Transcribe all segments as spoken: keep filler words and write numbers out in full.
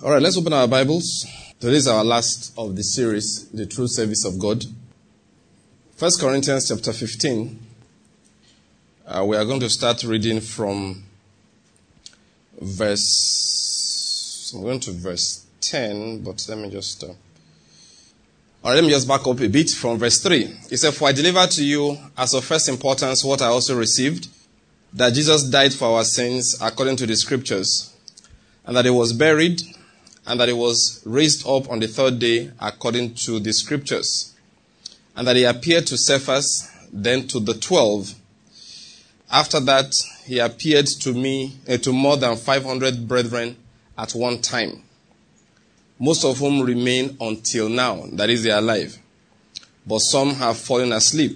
All right, let's open our Bibles. Today is our last of the series, The True Service of God. First Corinthians chapter fifteen. Uh, we are going to start reading from verse, I'm going to verse ten, but let me just, uh, all right, let me just back up a bit from verse three. It said, "For I delivered to you as of first importance what I also received, that Jesus died for our sins according to the scriptures, and that he was buried, and that he was raised up on the third day according to the scriptures, and that he appeared to Cephas, then to the twelve. After that, he appeared to me, uh, to more than five hundred brethren at one time, most of whom remain until now, that is, they are alive, but some have fallen asleep.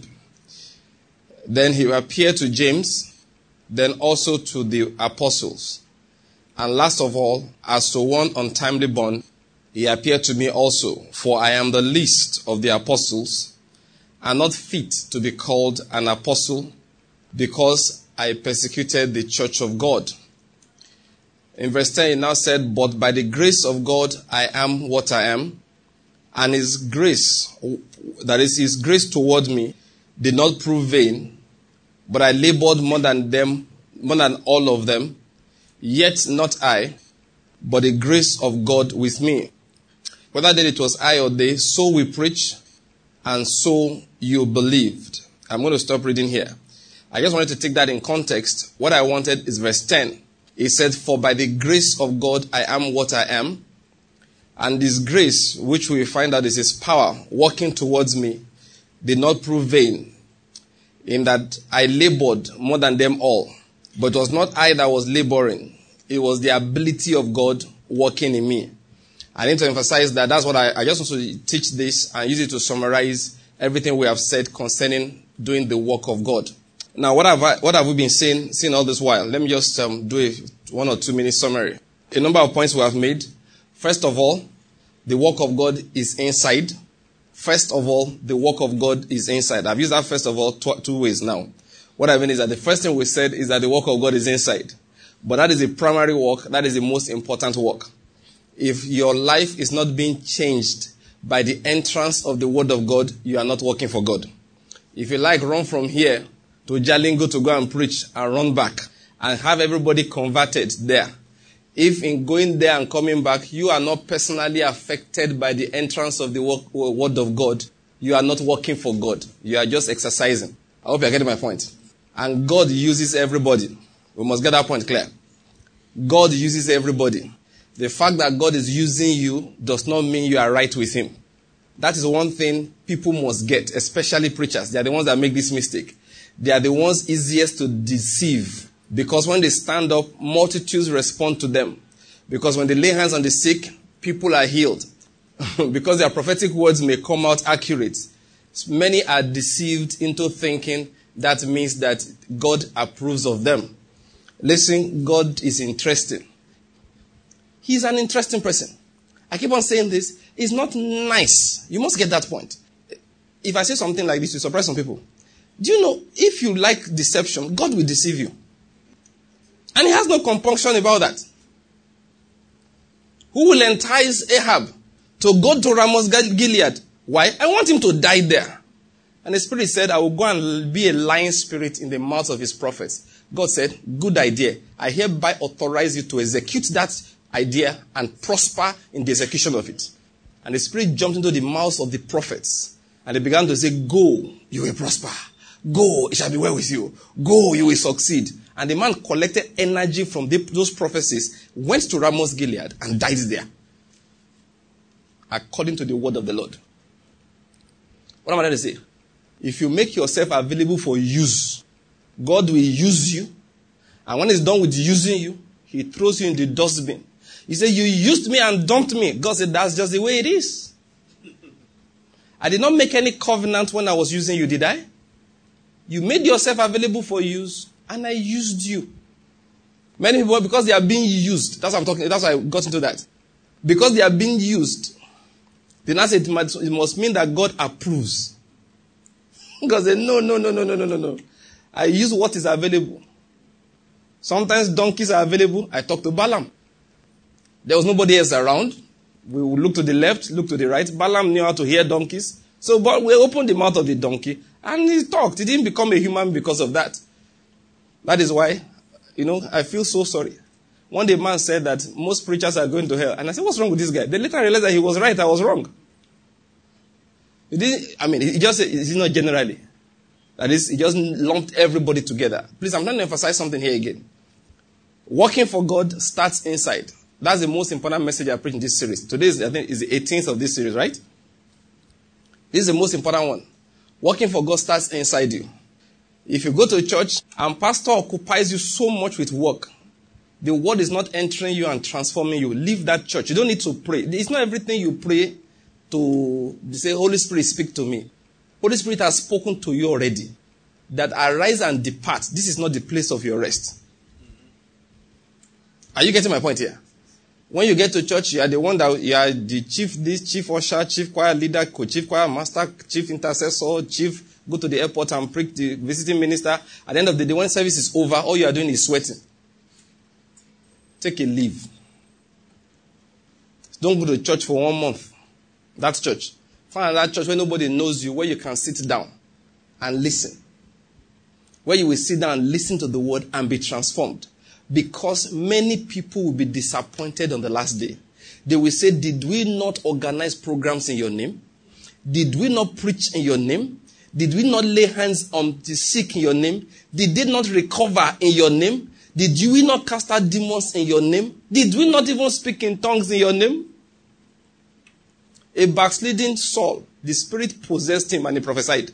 Then he appeared to James, then also to the apostles. And last of all, as to one untimely born, he appeared to me also, for I am the least of the apostles, and not fit to be called an apostle, because I persecuted the church of God." In verse ten, he now said, "But by the grace of God, I am what I am, and his grace, that is his grace toward me, did not prove vain, but I labored more than them, more than all of them. Yet not I, but the grace of God with me. Whether then it was I or they, so we preach, and so you believed." I'm going to stop reading here. I just wanted to take that in context. What I wanted is verse ten. It said, "For by the grace of God I am what I am, and this grace, which we find out is his power, working towards me, did not prove vain, in that I labored more than them all. But it was not I that was laboring. It was the ability of God working in me." I need to emphasize that that's what I, I just want to teach this and use it to summarize everything we have said concerning doing the work of God. Now, what have I, what have we been saying, saying all this while? Let me just um, do a one or two minute summary. A number of points we have made. First of all, the work of God is inside. First of all, the work of God is inside. I've used that first of all tw- two ways now. What I mean is that the first thing we said is that the work of God is inside. But that is the primary work. That is the most important work. If your life is not being changed by the entrance of the word of God, you are not working for God. If you like, run from here to Jalingo to go and preach and run back and have everybody converted there. If in going there and coming back, you are not personally affected by the entrance of the word of God, you are not working for God. You are just exercising. I hope you are getting my point. And God uses everybody. We must get that point clear. God uses everybody. The fact that God is using you does not mean you are right with him. That is one thing people must get, especially preachers. They are the ones that make this mistake. They are the ones easiest to deceive. Because when they stand up, multitudes respond to them. Because when they lay hands on the sick, people are healed. Because their prophetic words may come out accurate. Many are deceived into thinking that means that God approves of them. Listen, God is interesting. He's an interesting person. I keep on saying this. It's not nice. You must get that point. If I say something like this, you surprise some people. Do you know, if you like deception, God will deceive you. And he has no compunction about that. Who will entice Ahab to go to Ramoth Gilead? Why? I want him to die there. And the Spirit said, "I will go and be a lying spirit in the mouth of his prophets." God said, "Good idea. I hereby authorize you to execute that idea and prosper in the execution of it." And the Spirit jumped into the mouths of the prophets. And they began to say, "Go, you will prosper. Go, it shall be well with you. Go, you will succeed." And the man collected energy from the, those prophecies, went to Ramoth Gilead, and died there. According to the word of the Lord. What am I trying to say? If you make yourself available for use, God will use you. And when he's done with using you, he throws you in the dustbin. He said, "You used me and dumped me." God said, "That's just the way it is. I did not make any covenant when I was using you, did I? You made yourself available for use, and I used you." Many people, because they are being used, that's what I'm talking, that's why I got into that. Because they are being used, then I said it must, it must mean that God approves. God said, no, no, no, no, no, no, no, no. I use what is available. Sometimes donkeys are available. I talk to Balaam. There was nobody else around. We would look to the left, look to the right. Balaam knew how to hear donkeys. So but we opened the mouth of the donkey and he talked. He didn't become a human because of that. That is why, you know, I feel so sorry. One day, man said that most preachers are going to hell. And I said, what's wrong with this guy? They later realized that he was right, I was wrong. He didn't, I mean, he just said, it's not generally. That is, he just lumped everybody together. Please, I'm trying to emphasize something here again. Working for God starts inside. That's the most important message I preach in this series. Today is, I think, is the eighteenth of this series, right? This is the most important one. Working for God starts inside you. If you go to church and pastor occupies you so much with work, the word is not entering you and transforming you. Leave that church. You don't need to pray. It's not everything you pray to say, Holy Spirit, speak to me. Holy Spirit has spoken to you already. That arise and depart. This is not the place of your rest. Are you getting my point here? When you get to church, you are the one that you are the chief, this chief usher, chief choir leader, chief choir master, chief intercessor, chief, go to the airport and preach the visiting minister. At the end of the day, when service is over, all you are doing is sweating. Take a leave. Don't go to church for one month. That's church. Find another church where nobody knows you, where you can sit down and listen. Where you will sit down and listen to the word and be transformed. Because many people will be disappointed on the last day. They will say, did we not organize programs in your name? Did we not preach in your name? Did we not lay hands on the sick in your name? Did they not recover in your name? Did we not cast out demons in your name? Did we not even speak in tongues in your name? A backsliding Saul, the Spirit possessed him and he prophesied.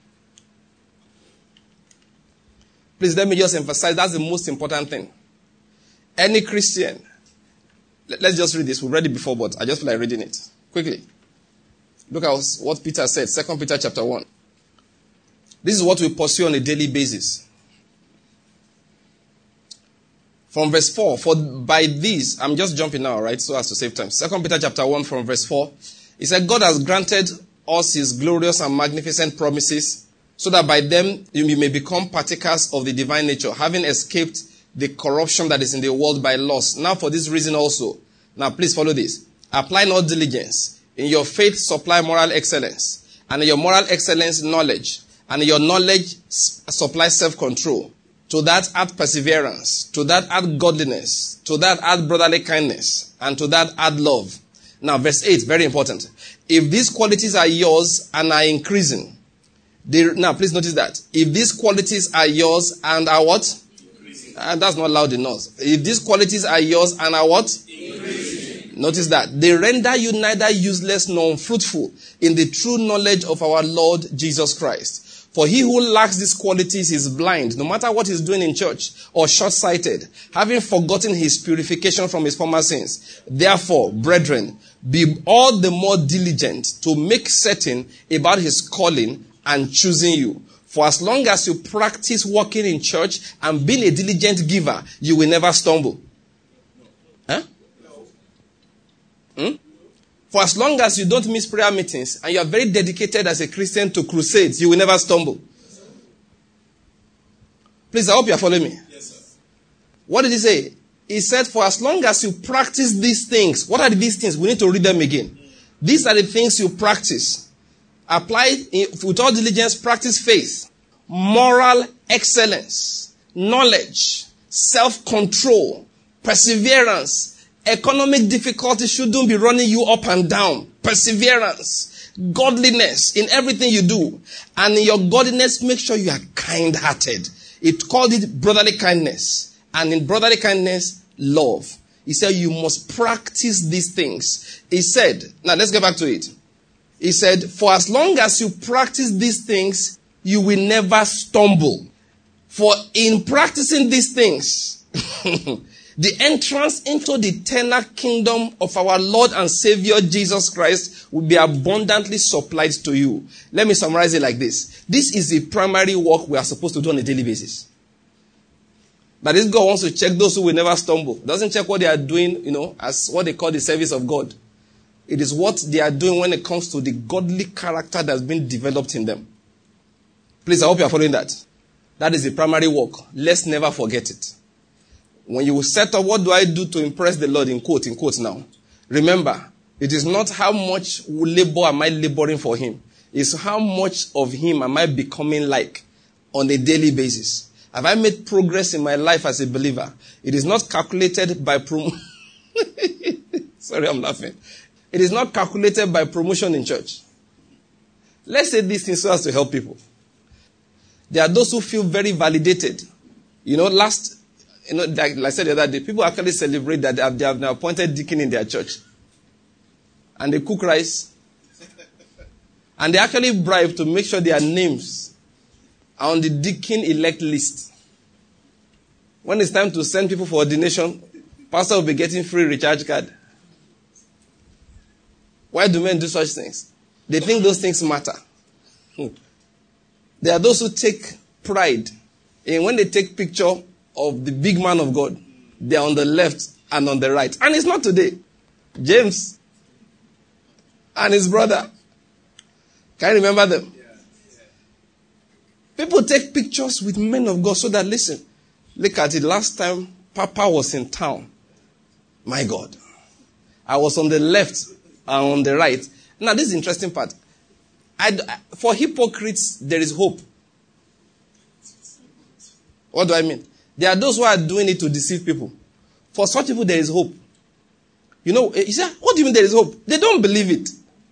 Please let me just emphasize, that's the most important thing. Any Christian, let's just read this. We read it before, but I just feel like reading it. Quickly. Look at what Peter said, Second Peter chapter one. This is what we pursue on a daily basis. From verse four, for by this, I'm just jumping now, right, so as to save time. Second Peter chapter one from verse four. He said, God has granted us his glorious and magnificent promises, so that by them you may become partakers of the divine nature, having escaped the corruption that is in the world by lust. Now for this reason also. Now please follow this. Apply no diligence. In your faith supply moral excellence. And in your moral excellence knowledge. And in your knowledge supply self-control. To that add perseverance. To that add godliness. To that add brotherly kindness. And to that add love. Now verse eight, very important. If these qualities are yours and are increasing. They, now please notice that. If these qualities are yours and are what? And that's not loud enough. If these qualities are yours and are what? Increasing. Notice that. They render you neither useless nor unfruitful in the true knowledge of our Lord Jesus Christ. For he who lacks these qualities is blind, no matter what he's doing in church, or short-sighted, having forgotten his purification from his former sins. Therefore, brethren, be all the more diligent to make certain about his calling and choosing you. For as long as you practice working in church and being a diligent giver, you will never stumble. Huh? Hmm? For as long as you don't miss prayer meetings and you are very dedicated as a Christian to crusades, you will never stumble. Please, I hope you are following me. Yes, sir. What did he say? He said, for as long as you practice these things, what are these things? We need to read them again. These are the things you practice. Apply with all diligence, practice faith, moral excellence, knowledge, self-control, perseverance. Economic difficulties shouldn't be running you up and down. Perseverance, godliness in everything you do. And in your godliness, make sure you are kind-hearted. It called it brotherly kindness. And in brotherly kindness, love. He said you must practice these things. He said, now let's get back to it. He said, for as long as you practice these things, you will never stumble. For in practicing these things, the entrance into the eternal kingdom of our Lord and Savior Jesus Christ will be abundantly supplied to you. Let me summarize it like this. This is the primary work we are supposed to do on a daily basis. But this God wants to check those who will never stumble. Doesn't check what they are doing, you know, as what they call the service of God. It is what they are doing when it comes to the godly character that's been developed in them. Please, I hope you are following that. That is the primary work. Let's never forget it. When you set up, what do I do to impress the Lord, in quote, in quote now? Remember, it is not how much labor am I laboring for him. It's how much of him am I becoming like on a daily basis. Have I made progress in my life as a believer? It is not calculated by promotion. Sorry, I'm laughing. It is not calculated by promotion in church. Let's say these things so as to help people. There are those who feel very validated. You know, last, you know, like I said the other day, people actually celebrate that they have, they have now appointed deacon in their church. And they cook rice. And they actually bribe to make sure their names are on the deacon elect list. When it's time to send people for ordination, pastor will be getting free recharge card. Why do men do such things? They think those things matter. Hmm. There are those who take pride in when they take picture of the big man of God, they are on the left and on the right. And it's not today. James and his brother. Can you remember them? People take pictures with men of God so that, listen, look at it. Last time Papa was in town, my God, I was on the left and on the right. Now, this is the interesting part. I, for hypocrites, there is hope. What do I mean? There are those who are doing it to deceive people. For such people, there is hope. You know, he said, what do you mean there is hope? They don't believe it.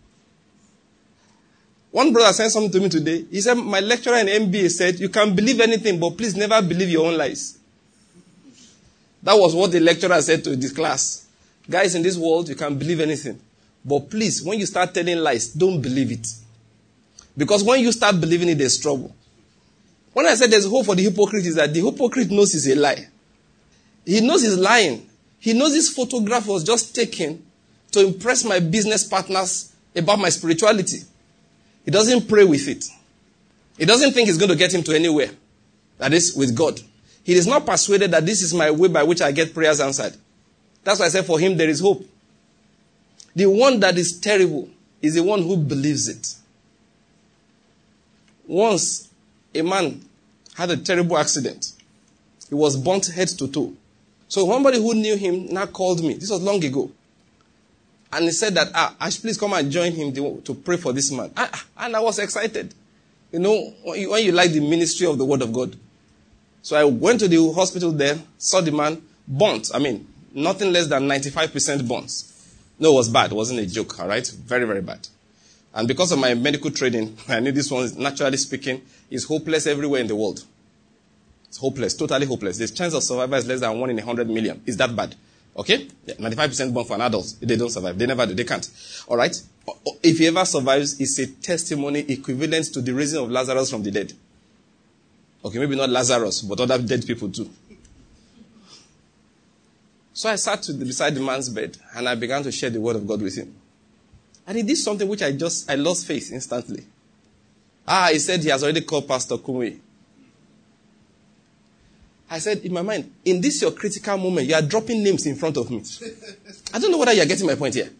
One brother sent something to me today. He said, my lecturer in M B A said, you can believe anything, but please never believe your own lies. That was what the lecturer said to this class. Guys, in this world, you can believe anything. But please, when you start telling lies, don't believe it. Because when you start believing it, there's trouble. When I said there's hope for the hypocrite, is that the hypocrite knows it's a lie. He knows he's lying. He knows this photograph was just taken to impress my business partners about my spirituality. He doesn't pray with it. He doesn't think it's going to get him to anywhere. That is, with God. He is not persuaded that this is my way by which I get prayers answered. That's why I said for him there is hope. The one that is terrible is the one who believes it. Once, a man had a terrible accident. He was burnt head to toe. So somebody who knew him now called me. This was long ago. And he said that, ah, I should please come and join him to, to pray for this man. Ah, and I was excited. You know, when you, when you like the ministry of the word of God. So I went to the hospital there, saw the man, burnt. I mean, nothing less than ninety-five percent burns. No, it was bad. It wasn't a joke, all right? Very, very bad. And because of my medical training, I knew this one, naturally speaking, is hopeless everywhere in the world. It's hopeless, totally hopeless. The chance of survival is less than one in a hundred million. Is that bad? Okay? Yeah, ninety-five percent born for an adult. They don't survive. They never do. They can't. All right? If he ever survives, it's a testimony equivalent to the raising of Lazarus from the dead. Okay, maybe not Lazarus, but other dead people too. So I sat to the, beside the man's bed and I began to share the word of God with him. And he did something which I just, I lost faith instantly. Ah, he said he has already called Pastor Kumwe. I said in my mind, in this your critical moment, you are dropping names in front of me. I don't know whether you are getting my point here.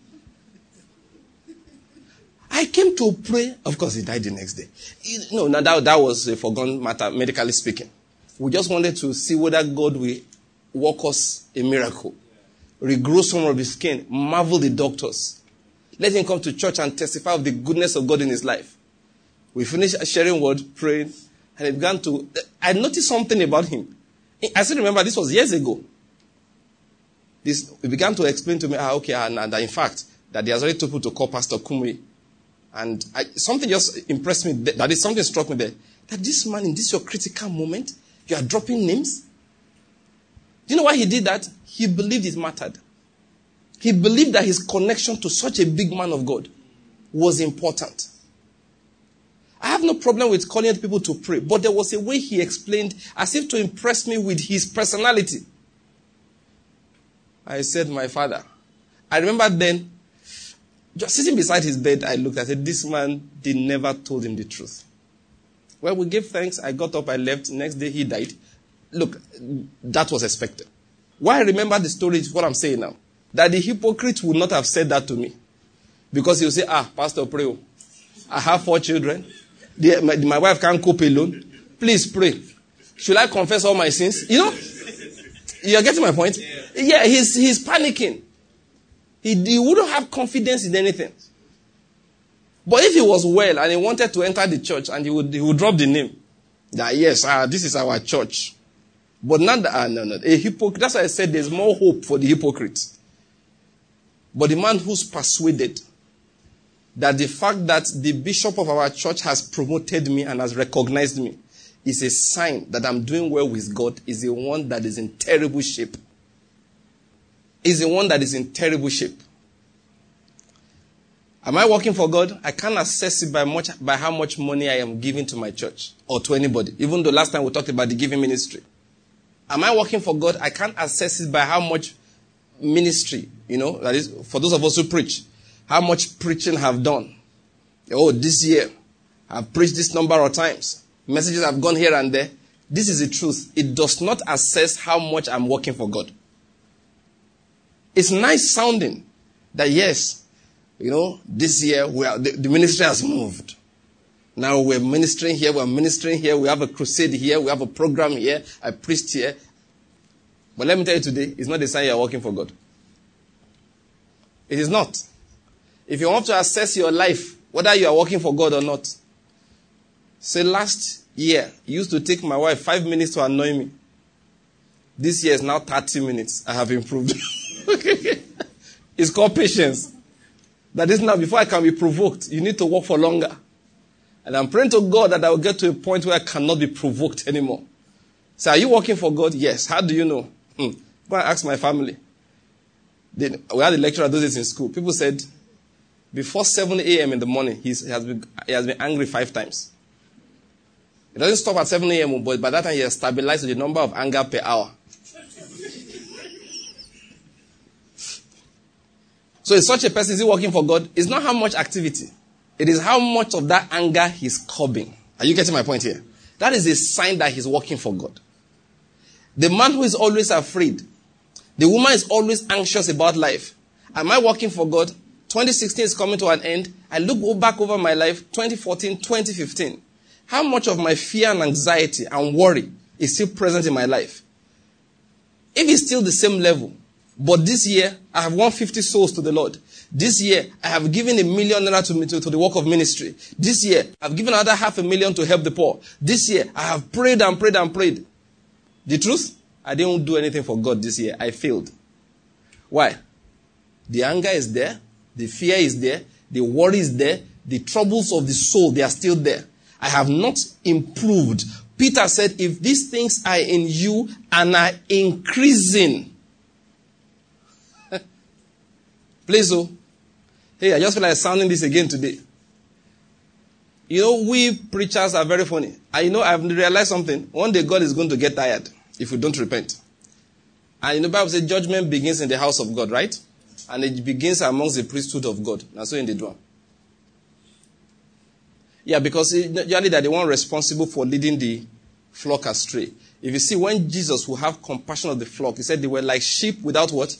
I came to pray. Of course, he died the next day. No, no that, that was a forgotten matter, medically speaking. We just wanted to see whether God will work us a miracle. Regrow some of his skin. Marvel the doctors. Let him come to church and testify of the goodness of God in his life. We finished sharing word, praying, and it began to... I noticed something about him. I still remember this was years ago. This he began to explain to me, ah, okay, and, and in fact, that he has already told people to call Pastor Kumwe. And I, something just impressed me, that is, something struck me there. That this man, in this your critical moment, you are dropping names? Do you know why he did that? He believed it mattered. He believed that his connection to such a big man of God was important. I have no problem with calling people to pray, but there was a way he explained as if to impress me with his personality. I said, my father. I remember then, just sitting beside his bed, I looked, I said, this man, they never told him the truth. Well, we gave thanks. I got up, I left. Next day, he died. Look, that was expected. Why I remember the story is what I'm saying now. That the hypocrite would not have said that to me. Because he would say, ah, Pastor, pray. I have four children. The, my, my wife can't cope alone. Please pray. Should I confess all my sins? You know? You're getting my point? Yeah, yeah he's, he's panicking. He, he wouldn't have confidence in anything. But if he was well and he wanted to enter the church and he would, he would drop the name. That yes, ah, this is our church. But not that, ah, no, no. A hypocrite, that's why I said there's more hope for the hypocrite. But the man who's persuaded that the fact that the bishop of our church has promoted me and has recognized me is a sign that I'm doing well with God is the one that is in terrible shape. Is the one that is in terrible shape. Am I working for God? I can't assess it by much by how much money I am giving to my church or to anybody. Even though last time we talked about the giving ministry. Am I working for God? I can't assess it by how much ministry, you know, that is for those of us who preach. How much preaching have done. Oh, this year I've preached this number of times. Messages have gone here and there. This is the truth. It does not assess how much I'm working for God. It's nice sounding that yes, you know, this year we are, the, the ministry has moved. Now we're ministering here, we're ministering here, we have a crusade here, we have a program here, I preached here. But let me tell you today, it's not a sign you're working for God. It is not. If you want to assess your life, whether you are working for God or not, say last year, it used to take my wife five minutes to annoy me. This year is now thirty minutes. I have improved. It's called patience. That is now, before I can be provoked, you need to work for longer. And I'm praying to God that I will get to a point where I cannot be provoked anymore. So are you working for God? Yes. How do you know? Hmm. Go and ask my family. They, we had a lecturer those days in school. People said, before seven a.m. in the morning, he's, he, has been, he has been angry five times. It doesn't stop at seven a.m., but by that time he has stabilized the number of anger per hour. So is such a person, is he working for God? It's not how much activity. It is how much of that anger he's curbing. Are you getting my point here? That is a sign that he's working for God. The man who is always afraid. The woman is always anxious about life. Am I working for God? twenty sixteen is coming to an end. I look back over my life, twenty fourteen, twenty fifteen. How much of my fear and anxiety and worry is still present in my life? If it's still the same level, but this year, I have won fifty souls to the Lord. This year, I have given a million naira to, to, to the work of ministry. This year, I've given another half a million to help the poor. This year, I have prayed and prayed and prayed. The truth, I didn't do anything for God this year. I failed. Why? The anger is there. The fear is there. The worry is there. The troubles of the soul, they are still there. I have not improved. Peter said, if these things are in you and are increasing, please, oh. Hey, I just feel like sounding this again today. You know, we preachers are very funny. I you know I've realized something. One day God is going to get tired if we don't repent. And you know, the Bible says judgment begins in the house of God, right? And it begins amongst the priesthood of God. And so in the drum. Yeah, because usually they're the one responsible for leading the flock astray. If you see, when Jesus will have compassion of the flock, he said they were like sheep without what?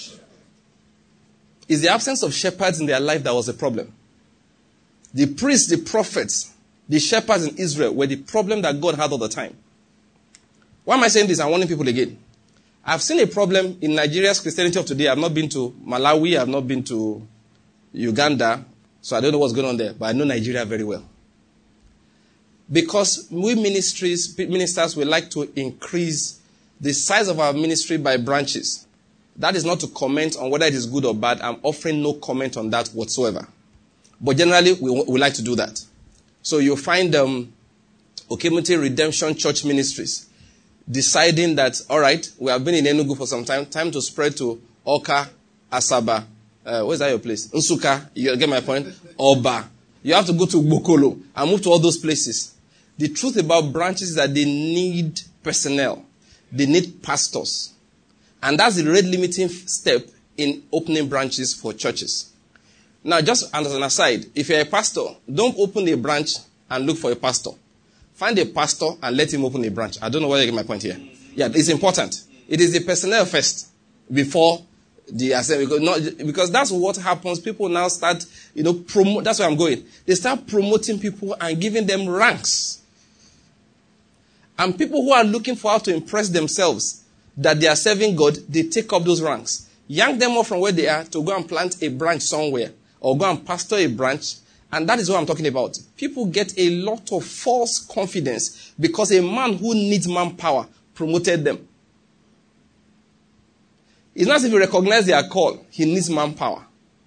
It's the absence of shepherds in their life that was the problem. The priests, the prophets, the shepherds in Israel were the problem that God had all the time. Why am I saying this? I'm warning people again. I've seen a problem in Nigeria's Christianity of today. I've not been to Malawi. I've not been to Uganda. So I don't know what's going on there. But I know Nigeria very well. Because we ministries, ministers, we like to increase the size of our ministry by branches. That is not to comment on whether it is good or bad. I'm offering no comment on that whatsoever. But generally, we, we like to do that. So you'll find um, Okemute Redemption Church Ministries deciding that, all right, we have been in Enugu for some time. Time to spread to Oka, Asaba. Uh, where's that your place? Nsuka. You get my point? Oba. You have to go to Bokolo and move to all those places. The truth about branches is that they need personnel. They need pastors. And that's the rate limiting step in opening branches for churches. Now, just as an aside, if you're a pastor, don't open a branch and look for a pastor. Find a pastor and let him open a branch. I don't know whether you get my point here. Yeah, it's important. It is the personnel first before the assembly. Because, not, because that's what happens. People now start, you know, promote. That's where I'm going. They start promoting people and giving them ranks. And people who are looking for how to impress themselves, that they are serving God, they take up those ranks. Yank them off from where they are to go and plant a branch somewhere or go and pastor a branch. And that is what I'm talking about. People get a lot of false confidence because a man who needs manpower promoted them. It's not as if he recognizes their call. He needs manpower.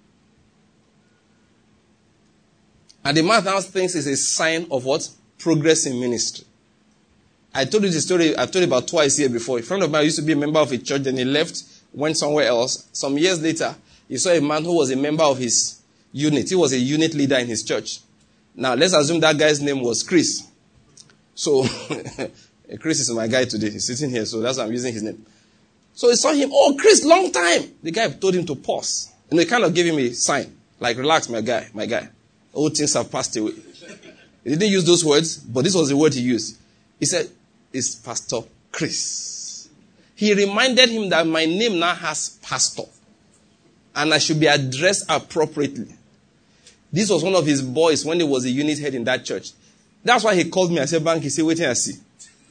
And the man now thinks it's a sign of what? Progress in ministry. I told you the story, I've told you about twice here before. A friend of mine used to be a member of a church, then he left, went somewhere else. Some years later, he saw a man who was a member of his unit. He was a unit leader in his church. Now, let's assume that guy's name was Chris. So, Chris is my guy today. He's sitting here, so that's why I'm using his name. So he saw him, oh, Chris, long time. The guy told him to pause. And he kind of gave him a sign, like, relax, my guy, my guy. All things have passed away. He didn't use those words, but this was the word he used. He said, it's Pastor Chris. He reminded him that my name now has pastor. And I should be addressed appropriately. This was one of his boys when he was a unit head in that church. That's why he called me. I said, Bank, he said, wait till I see.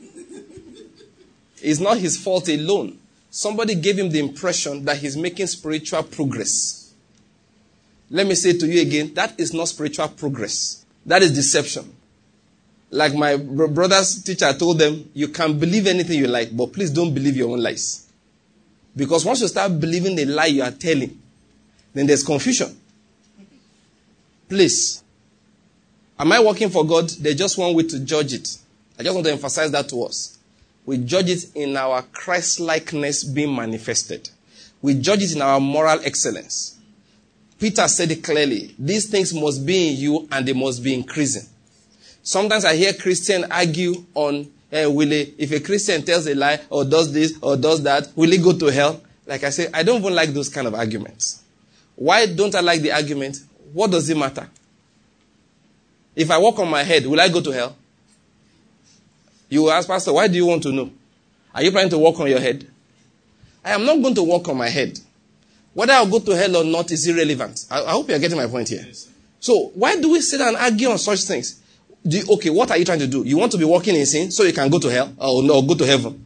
It's not his fault alone. Somebody gave him the impression that he's making spiritual progress. Let me say to you again, that is not spiritual progress. That is deception. Like my brother's teacher told them, you can believe anything you like, but please don't believe your own lies. Because once you start believing the lie you are telling, then there's confusion. Please. Am I working for God? There's just one way to judge it. I just want to emphasize that to us. We judge it in our Christ-likeness being manifested. We judge it in our moral excellence. Peter said it clearly. These things must be in you and they must be increasing. Sometimes I hear Christians argue on, eh, will he, if a Christian tells a lie or does this or does that, will he go to hell? Like I say, I don't even like those kind of arguments. Why don't I like the argument? What does it matter? If I walk on my head, will I go to hell? You will ask, Pastor, why do you want to know? Are you planning to walk on your head? I am not going to walk on my head. Whether I'll go to hell or not is irrelevant. I, I hope you're getting my point here. Yes. So why do we sit and argue on such things? Do you, okay, what are you trying to do? You want to be walking in sin so you can go to hell or, or go to heaven?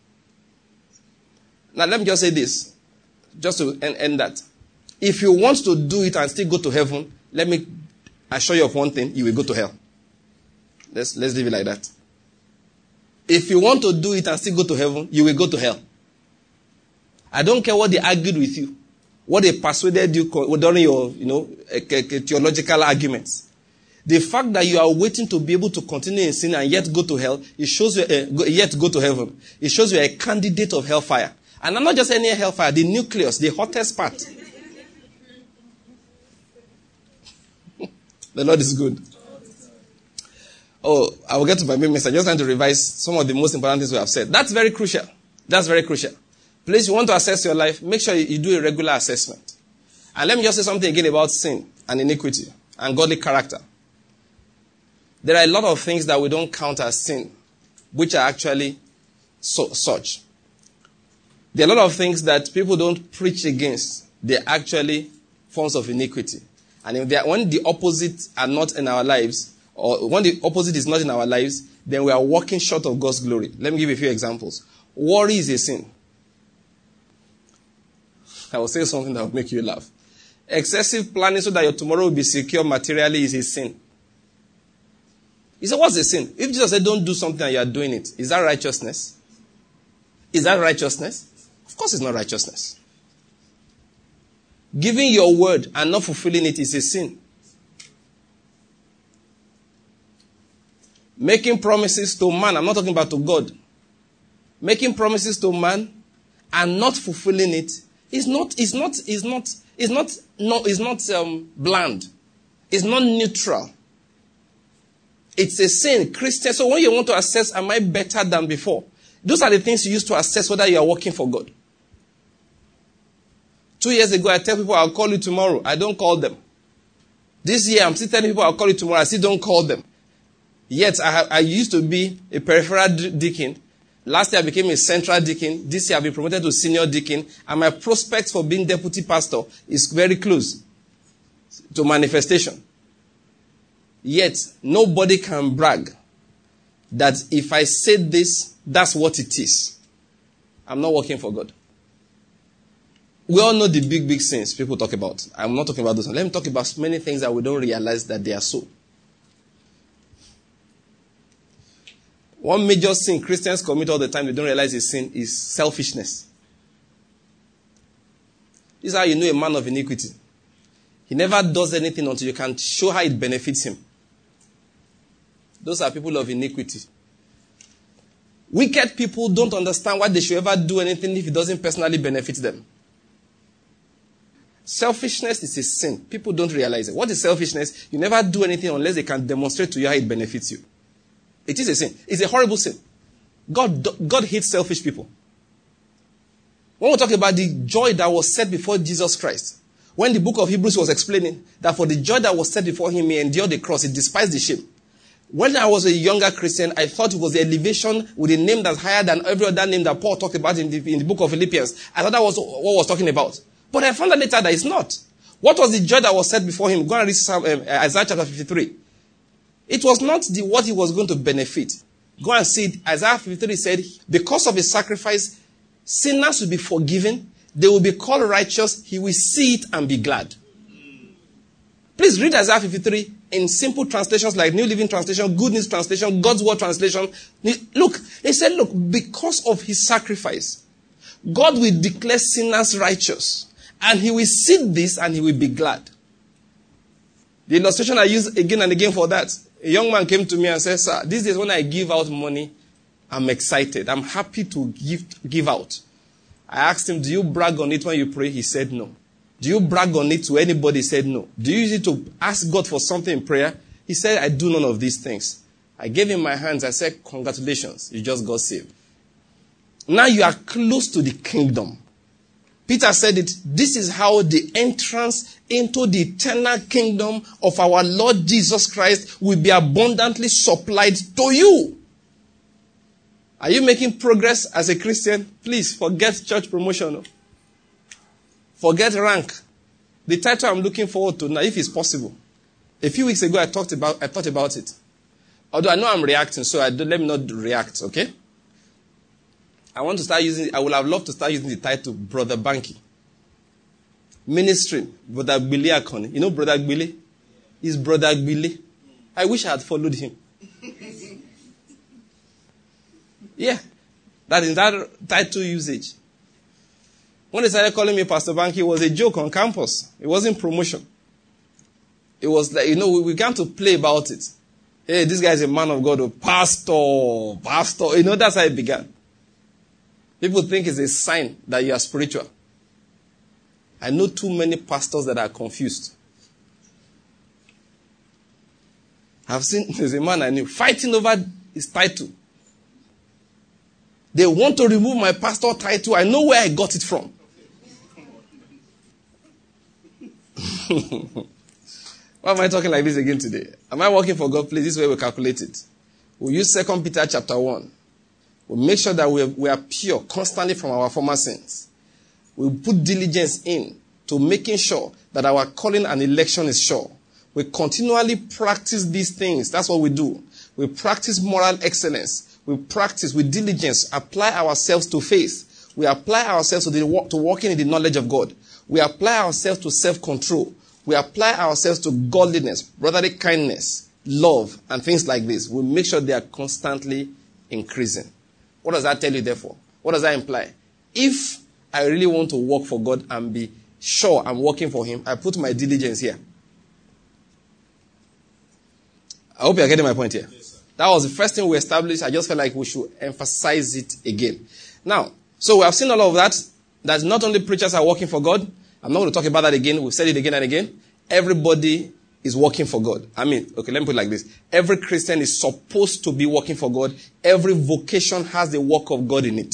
Now let me just say this, just to end, end that. If you want to do it and still go to heaven, let me assure you of one thing, you will go to hell. Let's, let's leave it like that. If you want to do it and still go to heaven, you will go to hell. I don't care what they argued with you, what they persuaded you during your, you know, theological arguments. The fact that you are waiting to be able to continue in sin and yet go to hell, it shows you, uh, yet go to heaven. It shows you a candidate of hellfire. And I'm not just any hellfire, the nucleus, the hottest part. The Lord is good. Oh, I will get to my main message. I'm just trying to revise some of the most important things we have said. That's very crucial. That's very crucial. Please, you want to assess your life, make sure you do a regular assessment. And let me just say something again about sin and iniquity and godly character. There are a lot of things that we don't count as sin, which are actually so, such. There are a lot of things that people don't preach against. They're actually forms of iniquity. And if they are, when the opposite are not in our lives, or when the opposite is not in our lives, then we are walking short of God's glory. Let me give you a few examples. Worry is a sin. I will say something that will make you laugh. Excessive planning so that your tomorrow will be secure materially is a sin. You say, what's a sin? If Jesus said don't do something and you are doing it, is that righteousness? Is that righteousness? Of course it's not righteousness. Giving your word and not fulfilling it is a sin. Making promises to man, I'm not talking about to God. Making promises to man and not fulfilling it is not, is not, is not, is not, no, is not um, bland. It's not neutral. It's a sin. Christian. So when you want to assess, am I better than before? Those are the things you use to assess whether you are working for God. Two years ago, I tell people I'll call you tomorrow. I don't call them. This year, I'm still telling people I'll call you tomorrow. I still don't call them. Yet, I, have, I used to be a peripheral deacon. Last year, I became a central deacon. This year, I've been promoted to senior deacon. And my prospects for being deputy pastor is very close to manifestation. Yet, nobody can brag that if I said this, that's what it is. I'm not working for God. We all know the big, big sins people talk about. I'm not talking about those. Let me talk about many things that we don't realize that they are so. One major sin Christians commit all the time, they don't realize is sin, is selfishness. This is how you know a man of iniquity. He never does anything until you can show how it benefits him. Those are people of iniquity. Wicked people don't understand why they should ever do anything if it doesn't personally benefit them. Selfishness is a sin. People don't realize it. What is selfishness? You never do anything unless they can demonstrate to you how it benefits you. It is a sin. It's a horrible sin. God, God hates selfish people. When we talk about the joy that was set before Jesus Christ, when the book of Hebrews was explaining that for the joy that was set before him, he endured the cross, he despised the shame. When I was a younger Christian, I thought it was the elevation with a name that's higher than every other name that Paul talked about in the, in the book of Philippians. I thought that was what he was talking about. But I found out later that it's not. What was the joy that was set before him? Go and read Psalm, um, Isaiah chapter fifty-three. It was not the what he was going to benefit. Go and see it. Isaiah fifty-three said, because of his sacrifice, sinners will be forgiven. They will be called righteous. He will see it and be glad. Please read Isaiah fifty-three in simple translations like New Living Translation, Good News Translation, God's Word Translation. Look, he said, look, because of his sacrifice, God will declare sinners righteous. And he will see this and he will be glad. The illustration I use again and again for that. A young man came to me and said, sir, these days when I give out money, I'm excited. I'm happy to give, give out. I asked him, do you brag on it when you pray? He said no. Do you brag on it to anybody? He said no. Do you use it to ask God for something in prayer? He said, I do none of these things. I gave him my hands. I said, congratulations. You just got saved. Now you are close to the kingdom. Peter said it, this is how the entrance into the eternal kingdom of our Lord Jesus Christ will be abundantly supplied to you. Are you making progress as a Christian? Please forget church promotion. Forget rank. The title I'm looking forward to now, if it's possible. A few weeks ago I talked about I thought about it. Although I know I'm reacting, so I don't, let me not react, okay? I want to start using, I would have loved to start using the title Brother Banky. Ministry, Brother Gbile Akoni. You know Brother Gbile? He's Brother Gbile. I wish I had followed him. Yeah. That is that title usage. When they started calling me Pastor Banky, it was a joke on campus. It wasn't promotion. It was like, you know, we began to play about it. Hey, this guy is a man of God. Oh, pastor, pastor. You know, that's how it began. People think it's a sign that you are spiritual. I know too many pastors that are confused. I've seen, there's a man I knew fighting over his title. They want to remove my pastor title. I know where I got it from. Why am I talking like this again today? Am I working for God? Please, this way we calculate it. We'll use Second Peter chapter one. We'll make sure that we are, we are pure constantly from our former sins. We'll put diligence in to making sure that our calling and election is sure. We continually practice these things. That's what we do. We practice moral excellence. We practice with diligence, apply ourselves to faith. We apply ourselves to, the, to walking in the knowledge of God. We apply ourselves to self-control. We apply ourselves to godliness, brotherly kindness, love, and things like this. We make sure they are constantly increasing. What does that tell you, therefore? What does that imply? If I really want to work for God and be sure I'm working for Him, I put my diligence here. I hope you're getting my point here. Yes, that was the first thing we established. I just felt like we should emphasize it again. Now, so we have seen all of that. That not only preachers are working for God. I'm not going to talk about that again. We've said it again and again. Everybody is working for God. I mean, okay, let me put it like this. Every Christian is supposed to be working for God. Every vocation has the work of God in it.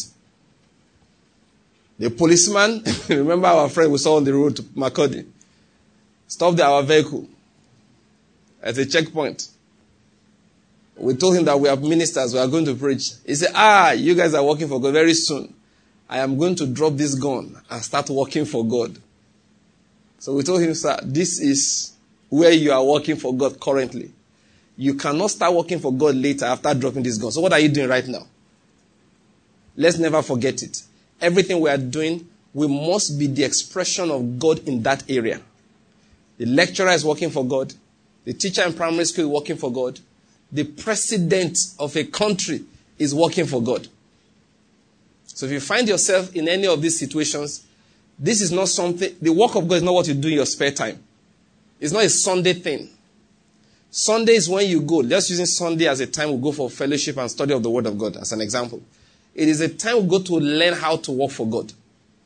The policeman, remember our friend we saw on the road to Makurdi, stopped our vehicle at a checkpoint. We told him that we are ministers, we are going to preach. He said, ah, you guys are working for God very soon. I am going to drop this gun and start working for God. So we told him, sir, this is where you are working for God currently. You cannot start working for God later after dropping this gun. So what are you doing right now? Let's never forget it. everything we are doing, we must be the expression of God in that area. The lecturer is working for God. The teacher in primary school is working for God. The president of a country is working for God. So if you find yourself in any of these situations, this is not something, the work of God is not what you do in your spare time. It's not a Sunday thing. Sunday is when you go. Just using Sunday as a time we go for fellowship and study of the Word of God as an example. It is a time we go to learn how to work for God.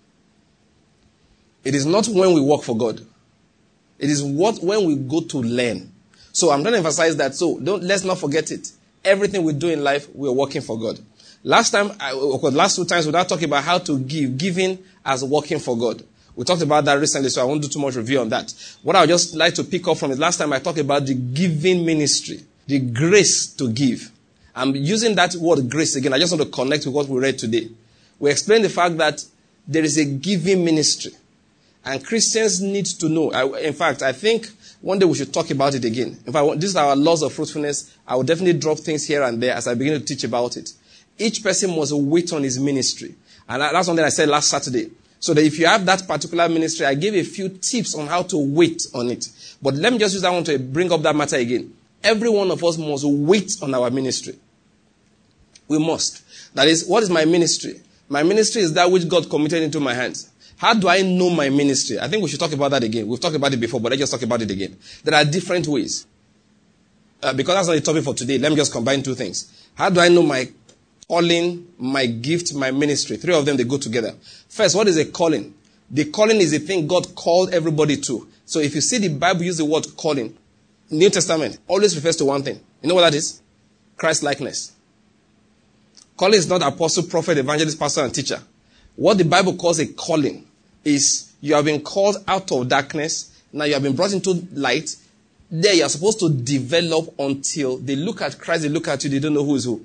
It is not when we work for God. It is what when we go to learn. So I'm going to emphasize that. So don't, let's not forget it. Everything we do in life, we're working for God. Last time, I, last two times, we were talking about how to give, giving as working for God. We talked about that recently, so I won't do too much review on that. What I would just like to pick up from it, last time I talked about the giving ministry, the grace to give. I'm using that word grace again. I just want to connect with what we read today. We explained the fact that there is a giving ministry. And Christians need to know. I, in fact, I think one day we should talk about it again. In fact, this is our laws of fruitfulness. I will definitely drop things here and there as I begin to teach about it. Each person must wait on his ministry. And that's something I said last Saturday. So that if you have that particular ministry, I gave a few tips on how to wait on it. But let me just use that one to bring up that matter again. Every one of us must wait on our ministry. We must. That is, what is my ministry? My ministry is that which God committed into my hands. How do I know my ministry? I think we should talk about that again. We've talked about it before, but let's just talk about it again. There are different ways. Uh, because that's not the topic for today, let me just combine two things. How do I know my calling, my gift, my ministry? Three of them, they go together. First, what is a calling? The calling is a thing God called everybody to. So if you see the Bible use the word calling, New Testament always refers to one thing. You know what that is? Christ-likeness. Calling is not apostle, prophet, evangelist, pastor, and teacher. What the Bible calls a calling is you have been called out of darkness. Now you have been brought into light. There you are supposed to develop until they look at Christ, they look at you, they don't know who is who.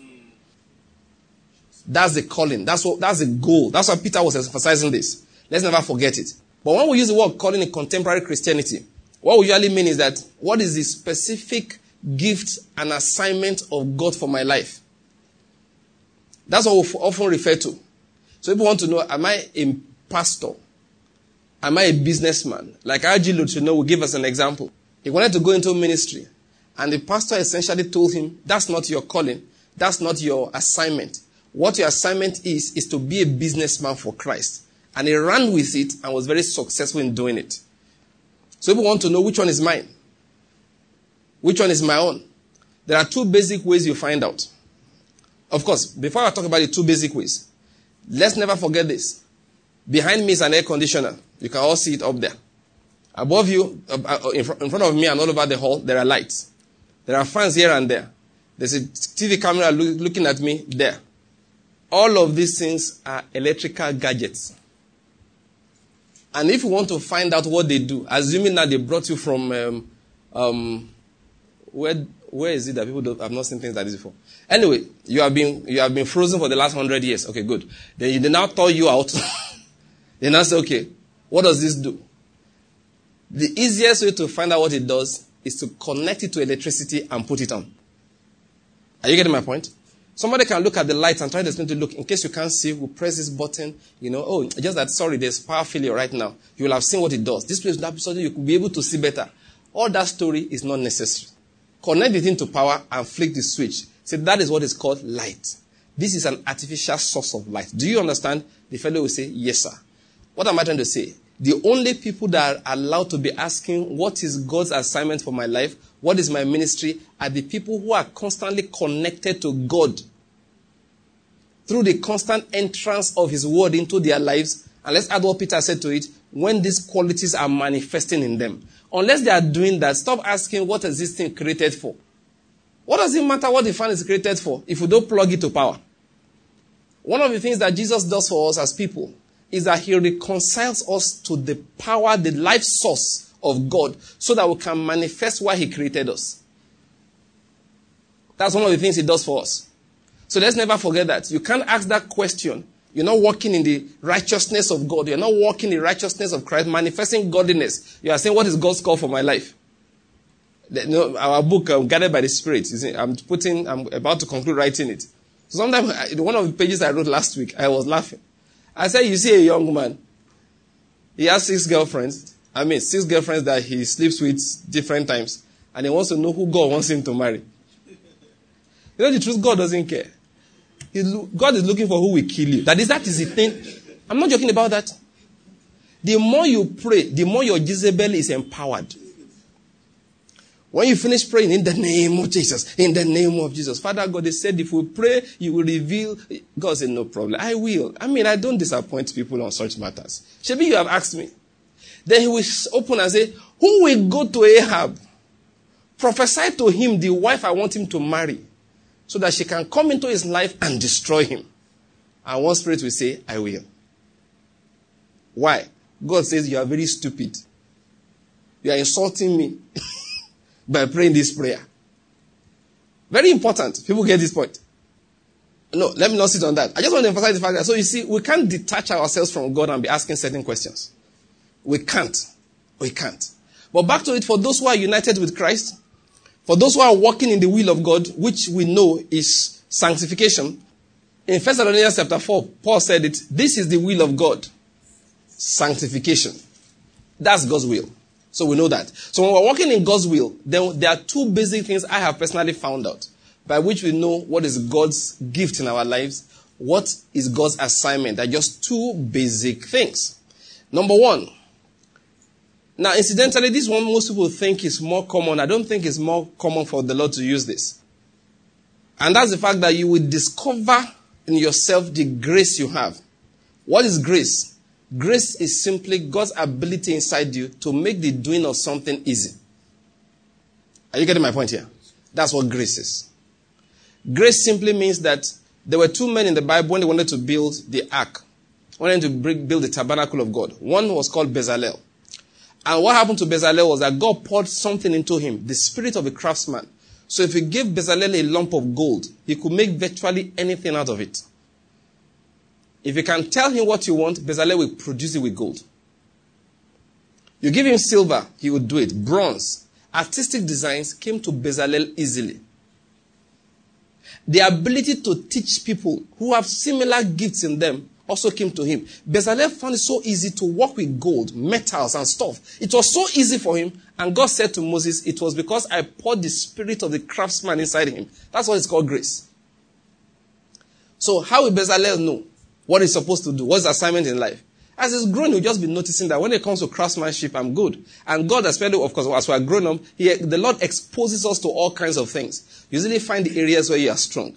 That's the calling. That's what, that's the goal. That's why Peter was emphasizing this. Let's never forget it. But when we use the word calling in contemporary Christianity, what we usually mean is that what is the specific gift and assignment of God for my life? That's what we often refer to. So people want to know, am I a pastor? Am I a businessman? Like R G Lutz, you know, will give us an example. He wanted to go into ministry. And the pastor essentially told him, that's not your calling. That's not your assignment. What your assignment is, is to be a businessman for Christ. And he ran with it and was very successful in doing it. So people want to know which one is mine. Which one is my own? There are two basic ways you find out. Of course, before I talk about the two basic ways, let's never forget this. Behind me is an air conditioner. You can all see it up there. Above you, uh, in front of me and all over the hall, there are lights. There are fans here and there. There's a T V camera look, looking at me there. All of these things are electrical gadgets. And if you want to find out what they do, assuming that they brought you from, um, um, where, where is it that people don't, have not seen things like this before? Anyway, you have been, you have been frozen for the last hundred years. Okay, good. Then they now thaw you out. They now say, okay, what does this do? The easiest way to find out what it does is to connect it to electricity and put it on. Are you getting my point? Somebody can look at the lights and try to explain to look, in case you can't see, we'll press this button, you know, oh, just that, sorry, there's power failure right now. You will have seen what it does. This place will have something you could be able to see better. All that story is not necessary. Connect it into power and flick the switch. So that is what is called light. This is an artificial source of light. Do you understand? The fellow will say, yes, sir. What am I trying to say? The only people that are allowed to be asking, what is God's assignment for my life? What is my ministry? Are the people who are constantly connected to God through the constant entrance of His word into their lives. And let's add what Peter said to it, when these qualities are manifesting in them. Unless they are doing that, stop asking, what is this thing created for? What does it matter what the fan is created for if we don't plug it to power? One of the things that Jesus does for us as people is that He reconciles us to the power, the life source of God, so that we can manifest why He created us. That's one of the things He does for us. So let's never forget that. You can't ask that question. You're not walking in the righteousness of God. You're not walking in the righteousness of Christ, manifesting godliness. You are saying, what is God's call for my life? The, you know, our book, um, Guided by the Spirit, I'm putting, I'm about to conclude writing it. So sometimes, one of the pages I wrote last week, I was laughing. I said, you see a young man. He has six girlfriends. I mean, six girlfriends that he sleeps with different times. And he wants to know who God wants him to marry. You know the truth, God doesn't care. He, God is looking for who will kill you. That is, that is the thing. I'm not joking about that. The more you pray, the more your Jezebel is empowered. When you finish praying, in the name of Jesus, in the name of Jesus. Father God, they said if we pray, you will reveal. God said, no problem. I will. I mean, I don't disappoint people on such matters. Shebi, you have asked me. Then he will open and say, who will go to Ahab? Prophesy to him the wife I want him to marry, so that she can come into his life and destroy him. And one spirit will say, I will. Why? God says, you are very stupid. You are insulting me by praying this prayer. Very important. People get this point. No, let me not sit on that. I just want to emphasize the fact that, so you see, we can't detach ourselves from God and be asking certain questions. We can't. We can't. But back to it, for those who are united with Christ, for those who are walking in the will of God, which we know is sanctification, in First Thessalonians chapter four, Paul said it, this is the will of God. Sanctification. That's God's will. So we know that. So when we're walking in God's will, then there are two basic things I have personally found out, by which we know what is God's gift in our lives, what is God's assignment. They're just two basic things. Number one. Now, incidentally, this one most people think is more common. I don't think it's more common for the Lord to use this. And that's the fact that you will discover in yourself the grace you have. What is grace? Grace is simply God's ability inside you to make the doing of something easy. Are you getting my point here? That's what grace is. Grace simply means that there were two men in the Bible when they wanted to build the ark, wanted to build the tabernacle of God. One was called Bezalel. And what happened to Bezalel was that God poured something into him, the spirit of a craftsman. So if you gave Bezalel a lump of gold, he could make virtually anything out of it. If you can tell him what you want, Bezalel will produce it with gold. You give him silver, he will do it. Bronze. Artistic designs came to Bezalel easily. The ability to teach people who have similar gifts in them also came to him. Bezalel found it so easy to work with gold, metals, and stuff. It was so easy for him. And God said to Moses, it was because I poured the spirit of the craftsman inside him. That's what it's called grace. So how will Bezalel know what he's supposed to do? What's the assignment in life? As he's grown, he'll just be noticing that when it comes to craftsmanship, I'm good. And God, especially, of course, as we're grown up, he, the Lord exposes us to all kinds of things. You usually find the areas where you are strong.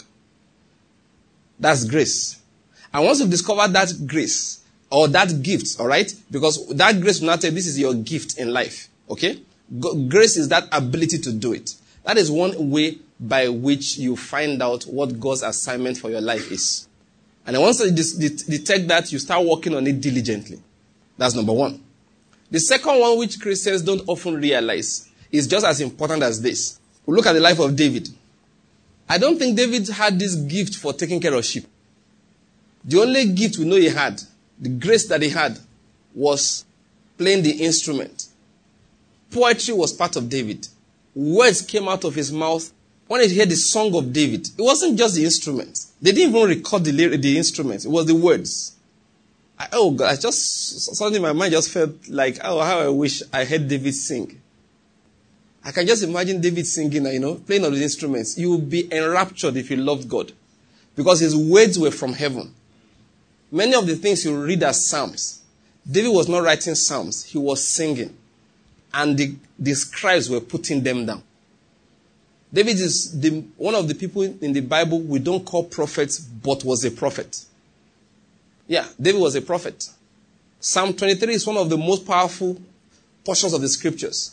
That's grace. And once you discover that grace, or that gift, all right? Because that grace will not tell you this is your gift in life, okay? Grace is that ability to do it. That is one way by which you find out what God's assignment for your life is. And then once you detect that, you start working on it diligently. That's number one. The second one, which Christians don't often realize, is just as important as this. We look at the life of David. I don't think David had this gift for taking care of sheep. The only gift we know he had, the grace that he had, was playing the instrument. Poetry was part of David. Words came out of his mouth. When you hear the song of David, it wasn't just the instrument. They didn't even record the, the instruments. It was the words. I, oh God, I just, suddenly my mind just felt like, oh, how I wish I heard David sing. I can just imagine David singing, you know, playing on the instruments. You would be enraptured if you loved God. Because his words were from heaven. Many of the things you read as psalms, David was not writing psalms. He was singing. And the, the scribes were putting them down. David is the, one of the people in the Bible we don't call prophets, but was a prophet. Yeah, David was a prophet. Psalm twenty-three is one of the most powerful portions of the scriptures.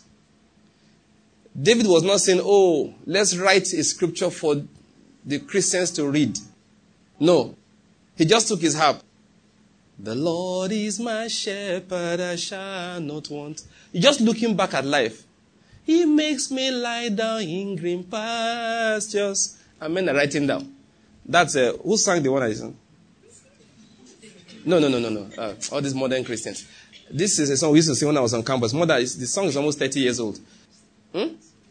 David was not saying, oh, let's write a scripture for the Christians to read. No. He just took his harp. The Lord is my shepherd, I shall not want. He's just looking back at life. He makes me lie down in green pastures. And men are writing down. That's, uh, who sang the one I sang? No, no, no, no, no. Uh, all these modern Christians. This is a song we used to sing when I was on campus. Mother, the song is almost thirty years old. Hmm?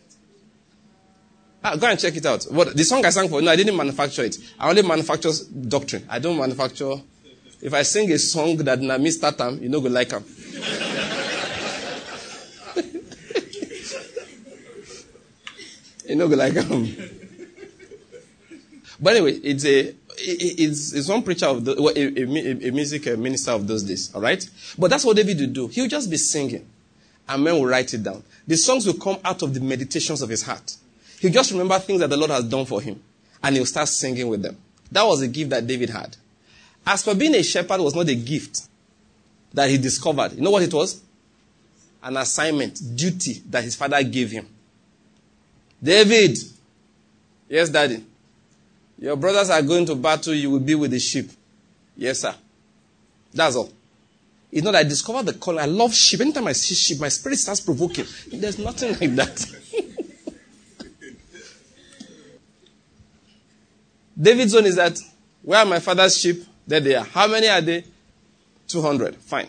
Ah, go and check it out. What the song I sang for? No, I didn't manufacture it. I only manufacture doctrine. I don't manufacture. If I sing a song that na me start am, you no go like am. You no go like am. But anyway, it's a it's, it's one preacher of the, a, a, a music minister of those days. All right, but that's what David would do. He would just be singing, and men will write it down. The songs will come out of the meditations of his heart. He'll just remember things that the Lord has done for him, and he'll start singing with them. That was a gift that David had. As for being a shepherd, was not a gift that he discovered. You know what it was? An assignment, duty that his father gave him. David, yes, daddy. Your brothers are going to battle, you will be with the sheep. Yes, sir. That's all. It's not that I discovered the calling. I love sheep. Anytime I see sheep, my spirit starts provoking. There's nothing like that. David's own is that, where are my father's sheep? There they are. How many are they? two hundred. Fine.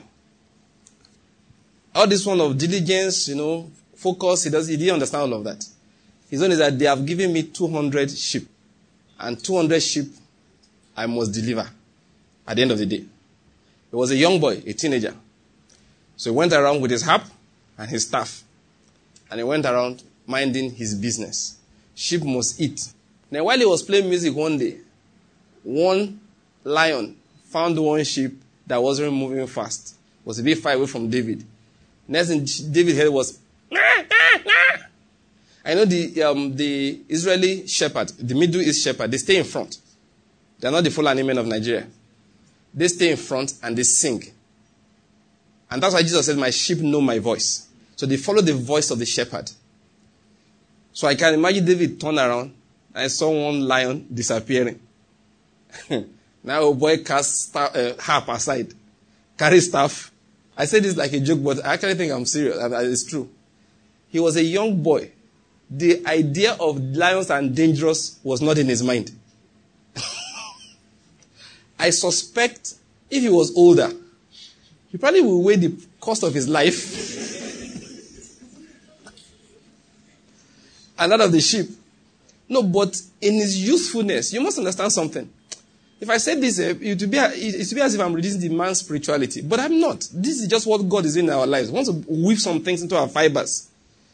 All this one of diligence, you know, focus, he, does, he didn't understand all of that. His own is that they have given me two hundred sheep. And two hundred sheep I must deliver at the end of the day. He was a young boy, a teenager. So he went around with his harp and his staff. And he went around minding his business. Sheep must eat. Now while he was playing music one day, one lion found one sheep that wasn't moving fast. It was a bit far away from David. Next thing David heard was, nah, nah, nah. I know the um, the Israeli shepherd, the Middle East shepherd, they stay in front. They are not the Fulani men of Nigeria. They stay in front and they sing. And that's why Jesus said, my sheep know my voice. So they follow the voice of the shepherd. So I can imagine David turn around and I saw one lion disappearing. Now a boy cast staff, uh, harp aside, carry staff. I say this like a joke, but I actually think I'm serious. It's true. He was a young boy. The idea of lions and dangerous was not in his mind. I suspect if he was older, he probably would weigh the cost of his life and that of the sheep. No, but in his youthfulness, you must understand something. If I said this, it would be, it would be as if I'm reducing the man's spirituality. But I'm not. This is just what God is doing in our lives. He wants to weave some things into our fibers.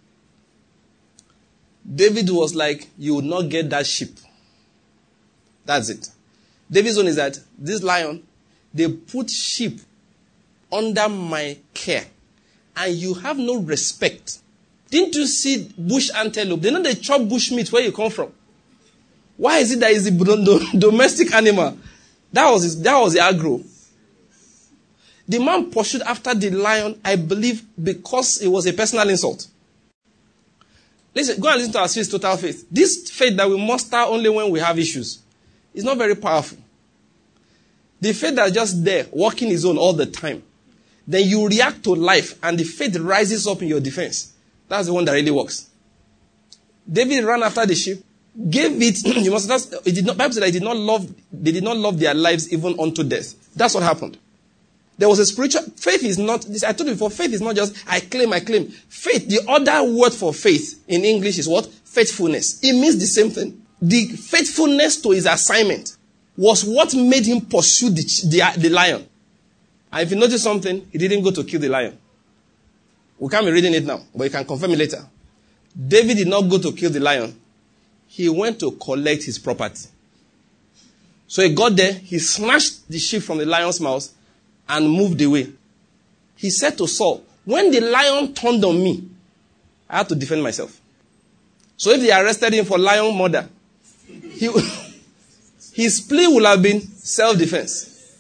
David was like, you will not get that sheep. That's it. David's one is that this lion, they put sheep under my care. And you have no respect. Didn't you see bush antelope? They know they chop bush meat where you come from. Why is it that it's a domestic animal? That was his, that was the aggro. The man pursued after the lion, I believe, because it was a personal insult. Listen, go and listen to our series, Total Faith. This faith that we muster only when we have issues is not very powerful. The faith that's just there, working his own all the time. Then you react to life and the faith rises up in your defense. That's the one that really works. David ran after the sheep, gave it, you must that's, it did not, Bible said that he did not love, they did not love their lives even unto death. That's what happened. There was a spiritual, faith is not, I told you before, faith is not just, I claim, I claim. Faith, the other word for faith in English is what? Faithfulness. It means the same thing. The faithfulness to his assignment was what made him pursue the, the, the lion. And if you notice something, he didn't go to kill the lion. We can't be reading it now, but you can confirm it later. David did not go to kill the lion. He went to collect his property. So he got there, he snatched the sheep from the lion's mouth, and moved away. He said to Saul, when the lion turned on me, I had to defend myself. So if they arrested him for lion murder, he, his plea would have been self-defense.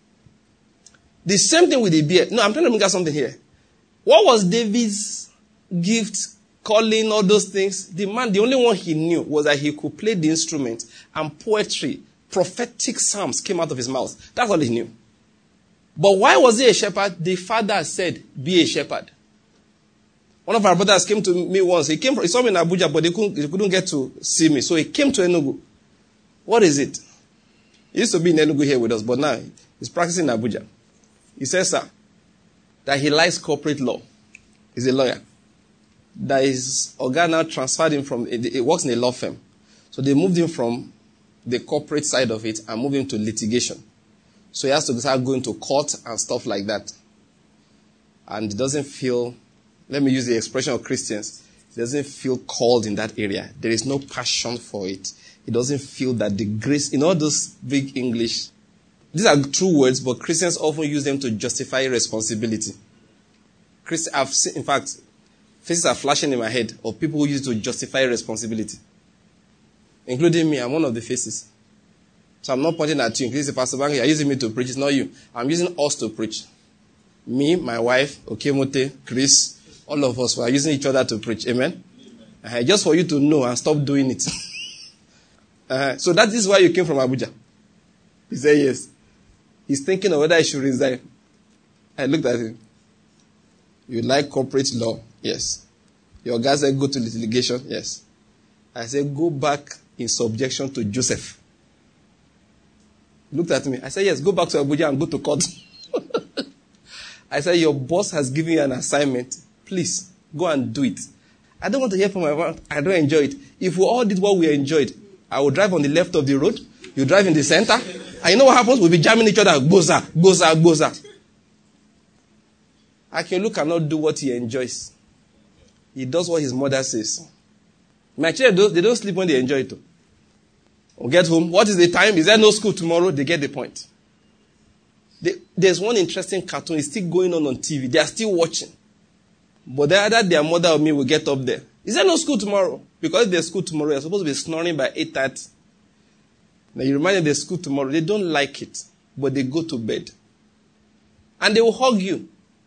The same thing with the bear. No, I'm trying to bring out something here. What was David's gift, calling, all those things? The man, the only one he knew was that he could play the instrument, and poetry, prophetic psalms came out of his mouth. That's all he knew. But why was he a shepherd? The father said, be a shepherd. One of our brothers came to me once. He came from, he saw me in Abuja, but they couldn't, they couldn't get to see me. So he came to Enugu. What is it? He used to be in Enugu here with us, but now he's practicing in Abuja. He says, sir, that he likes corporate law. He's a lawyer. That his organ transferred him from, he works in a law firm. So they moved him from the corporate side of it and moved him to litigation. So he has to start going to court and stuff like that. And he doesn't feel, let me use the expression of Christians, he doesn't feel called in that area. There is no passion for it. He doesn't feel that the grace, in all those big English, these are true words, but Christians often use them to justify responsibility. Christ, I've seen, in fact, faces are flashing in my head of people who use it to justify responsibility. Including me, I'm one of the faces. So I'm not pointing at you. This is Pastor Bangi, you're using me to preach. It's not you. I'm using us to preach. Me, my wife, Okemote, Chris, all of us, we are using each other to preach. Amen? Uh, just for you to know and stop doing it. uh, so that is why you came from Abuja. He said yes. He's thinking of whether I should resign. I looked at him. You like corporate law? Yes. Your guy said go to litigation? Yes. I said go back in subjection to Joseph. He looked at me. I said yes, go back to Abuja and go to court. I said your boss has given you an assignment. Please, go and do it. I don't want to hear from my mouth. I don't enjoy it. If we all did what we enjoyed, I would drive on the left of the road. You drive in the center. And you know what happens? We'll be jamming each other. Goza, goza, goza. Akinolu cannot do what he enjoys. He does what his mother says. My children, they don't sleep when they enjoy it. Or get home. What is the time? Is there no school tomorrow? They get the point. They, there's one interesting cartoon. It's still going on on T V. They are still watching. But the other, their mother or me will get up there. Is there no school tomorrow? Because if there's school tomorrow, you're supposed to be snoring by eight thirty. Now you remind them there's school tomorrow. They don't like it. But they go to bed. And they will hug you.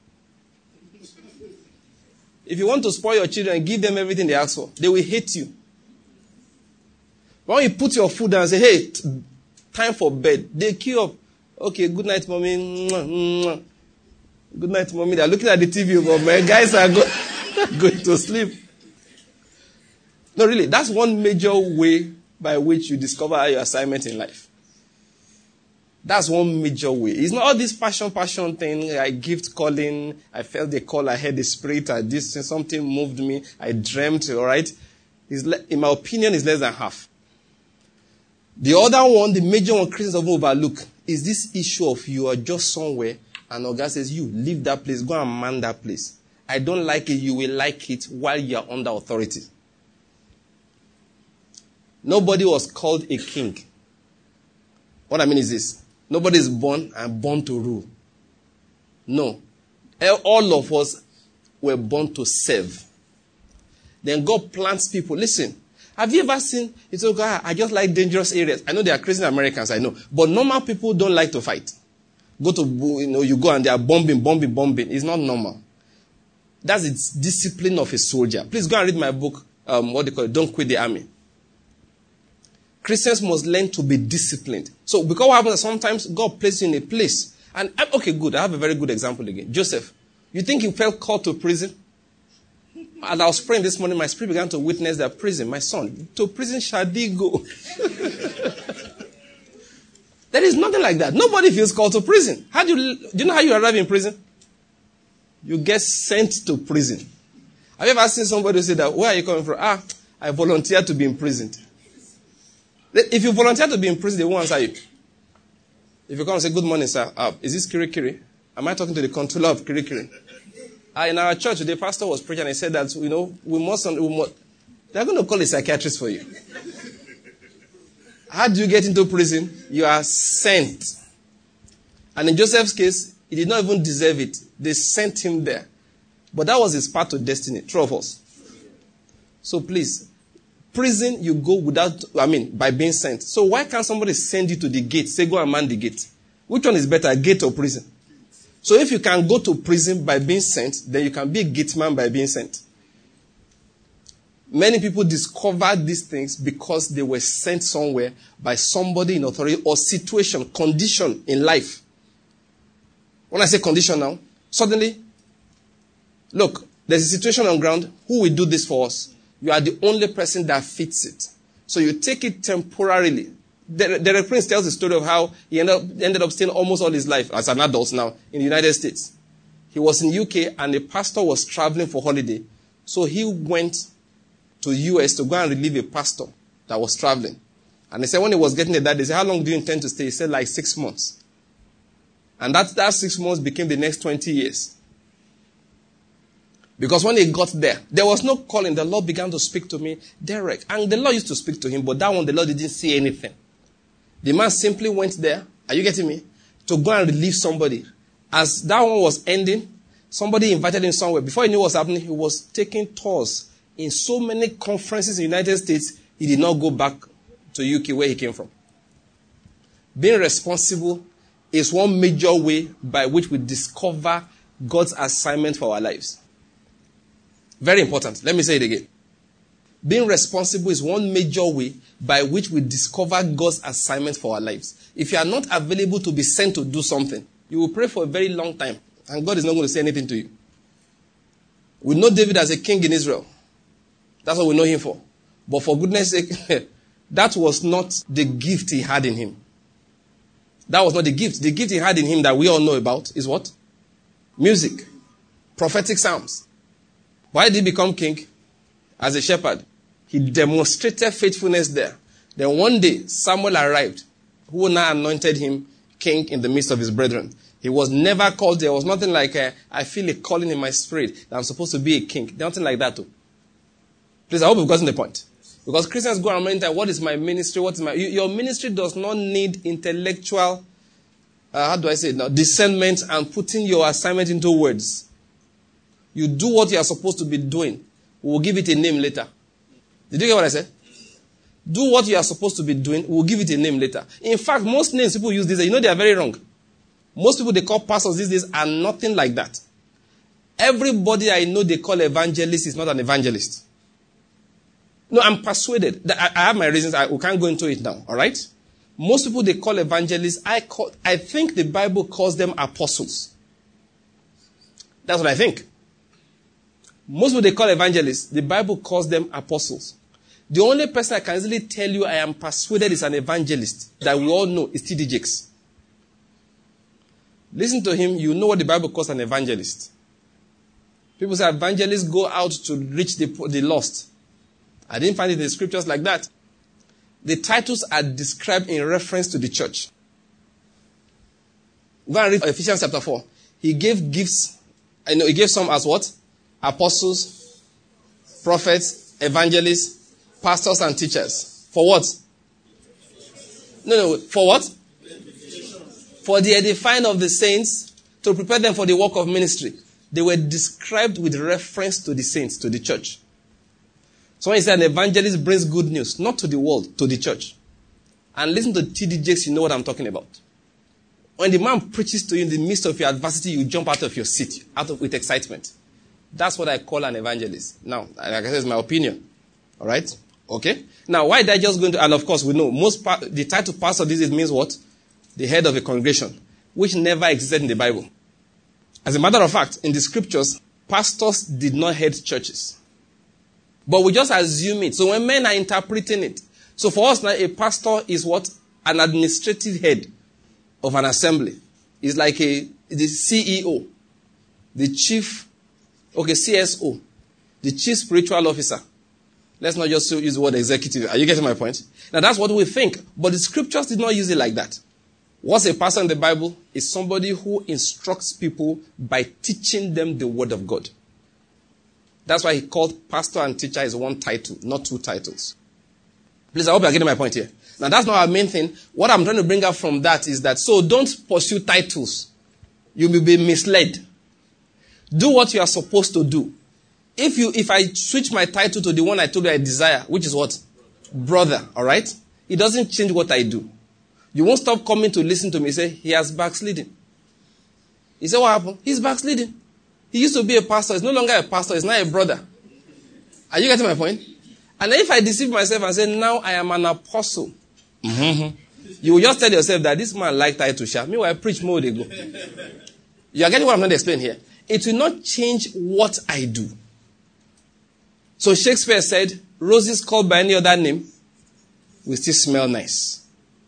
If you want to spoil your children, give them everything they ask for. They will hate you. But when you put your food down and say, hey, t- time for bed, they queue up. Okay, good night, mommy. Mwah, mwah. Good night, mommy. They're looking at the T V, but my guys are go- going to sleep. No, really, that's one major way by which you discover your assignment in life. That's one major way. It's not all this passion, passion thing. I gift calling. I felt the call. I heard the spirit. I did something moved me. I dreamt. All right. It's le- in my opinion, is less than half. The other one, the major one Christians often overlook, is this issue of you are just somewhere and God says, you leave that place, go and man that place. I don't like it. You will like it while you are under authority. Nobody was called a king. What I mean is this. Nobody is born and born to rule. No. All of us were born to serve. Then God plants people. Listen, have you ever seen, it's okay, I just like dangerous areas. I know there are crazy Americans, I know. But normal people don't like to fight. Go to, you know, you go and they are bombing, bombing, bombing. It's not normal. That's the discipline of a soldier. Please go and read my book, um, what they call it, Don't Quit the Army. Christians must learn to be disciplined. So, because what happens is sometimes God places you in a place. And, okay, good. I have a very good example again. Joseph. You think he felt called to prison? As I was praying this morning, my spirit began to witness that prison. My son, to prison shall thee go. There is nothing like that. Nobody feels called to prison. How do you, do you know how you arrive in prison? You get sent to prison. Have you ever seen somebody say that, where are you coming from? Ah, I volunteered to be imprisoned. If you volunteer to be in prison, they won't answer you. If you come and say, good morning, sir. Uh, is this Kiri Kiri? Am I talking to the controller of Kiri Kiri? Uh, in our church, the pastor was preaching and he said that, you know, we must, we must, they're going to call a psychiatrist for you. How do you get into prison? You are sent. And in Joseph's case, he did not even deserve it. They sent him there. But that was his path to destiny. True of us. So please, prison, you go without, I mean, by being sent. So why can't somebody send you to the gate? Say, go and man the gate. Which one is better, gate or prison? So if you can go to prison by being sent, then you can be a gate man by being sent. Many people discover these things because they were sent somewhere by somebody in authority or situation, condition in life. When I say condition now, suddenly, look, there's a situation on ground. Who will do this for us? You are the only person that fits it. So you take it temporarily. Derek Prince tells the story of how he ended up, ended up staying almost all his life as an adult now in the United States. He was in U K and the pastor was traveling for holiday. So he went to U S to go and relieve a pastor that was traveling. And he said when he was getting there that day, he said, how long do you intend to stay? He said like six months. And that, that six months became the next twenty years. Because when he got there, there was no calling. The Lord began to speak to me direct. And the Lord used to speak to him, but that one, the Lord didn't see anything. The man simply went there, are you getting me? To go and relieve somebody. As that one was ending, somebody invited him somewhere. Before he knew what was happening, he was taking tours in so many conferences in the United States, he did not go back to U K where he came from. Being responsible is one major way by which we discover God's assignment for our lives. Very important. Let me say it again. Being responsible is one major way by which we discover God's assignment for our lives. If you are not available to be sent to do something, you will pray for a very long time, and God is not going to say anything to you. We know David as a king in Israel. That's what we know him for. But for goodness sake, that was not the gift he had in him. That was not the gift. The gift he had in him that we all know about is what? Music. Prophetic psalms. Why did he become king? As a shepherd. He demonstrated faithfulness there. Then one day, Samuel arrived, who now anointed him king in the midst of his brethren. He was never called. There was nothing like, a, I feel a calling in my spirit that I'm supposed to be a king. There's nothing like that too. Please, I hope you've gotten the point. Because Christians go around many times, what is my ministry? What is my... Your ministry does not need intellectual, uh, how do I say it now, discernment and putting your assignment into words. You do what you are supposed to be doing. We will give it a name later. Did you get what I said? Do what you are supposed to be doing. We will give it a name later. In fact, most names people use these days, you know they are very wrong. Most people they call pastors these days are nothing like that. Everybody I know they call evangelist is not an evangelist. No, I'm persuaded. That I, I have my reasons. I, we can't go into it now. All right? Most people they call evangelists. I call. I think the Bible calls them apostles. That's what I think. Most people they call evangelists. The Bible calls them apostles. The only person I can easily tell you I am persuaded is an evangelist that we all know is T D Jakes. Listen to him. You know what the Bible calls an evangelist. People say evangelists go out to reach the, the lost. I didn't find it in the scriptures like that. The titles are described in reference to the church. Go and read Ephesians chapter four. He gave gifts. I know he gave some as what? Apostles, prophets, evangelists, pastors, and teachers. For what? No, no. For what? For the edifying of the saints, to prepare them for the work of ministry. They were described with reference to the saints, to the church. So when he said an evangelist brings good news, not to the world, to the church. And listen to T D Jakes, you know what I'm talking about. When the man preaches to you in the midst of your adversity, you jump out of your seat, out of with excitement. That's what I call an evangelist. Now, like I said, it's my opinion. All right? Okay? Now, why did I just go into, and of course we know, most pa- the title pastor these days means what? The head of a congregation, which never existed in the Bible. As a matter of fact, in the scriptures, pastors did not head churches. But we just assume it. So when men are interpreting it, so for us now, a pastor is what? An administrative head of an assembly. It's like a the C E O, the chief, okay, C S O, the chief spiritual officer. Let's not just use the word executive. Are you getting my point? Now that's what we think. But the scriptures did not use it like that. What's a pastor in the Bible? Is somebody who instructs people by teaching them the word of God. That's why he called pastor and teacher is one title, not two titles. Please, I hope you're getting my point here. Now, that's not our main thing. What I'm trying to bring up from that is that, so don't pursue titles. You will be misled. Do what you are supposed to do. If you, if I switch my title to the one I told you I desire, which is what? Brother, all right? It doesn't change what I do. You won't stop coming to listen to me say, he has backslidden. He said, what happened? He's backsliding. He used to be a pastor. He's no longer a pastor. He's now a brother. Are you getting my point? And if I deceive myself and say, now I am an apostle, mm-hmm. you will just tell yourself that this man liked title share. Meanwhile, I preach more they go. You are getting what I'm trying to explain here. It will not change what I do. So Shakespeare said, roses called by any other name will still smell nice.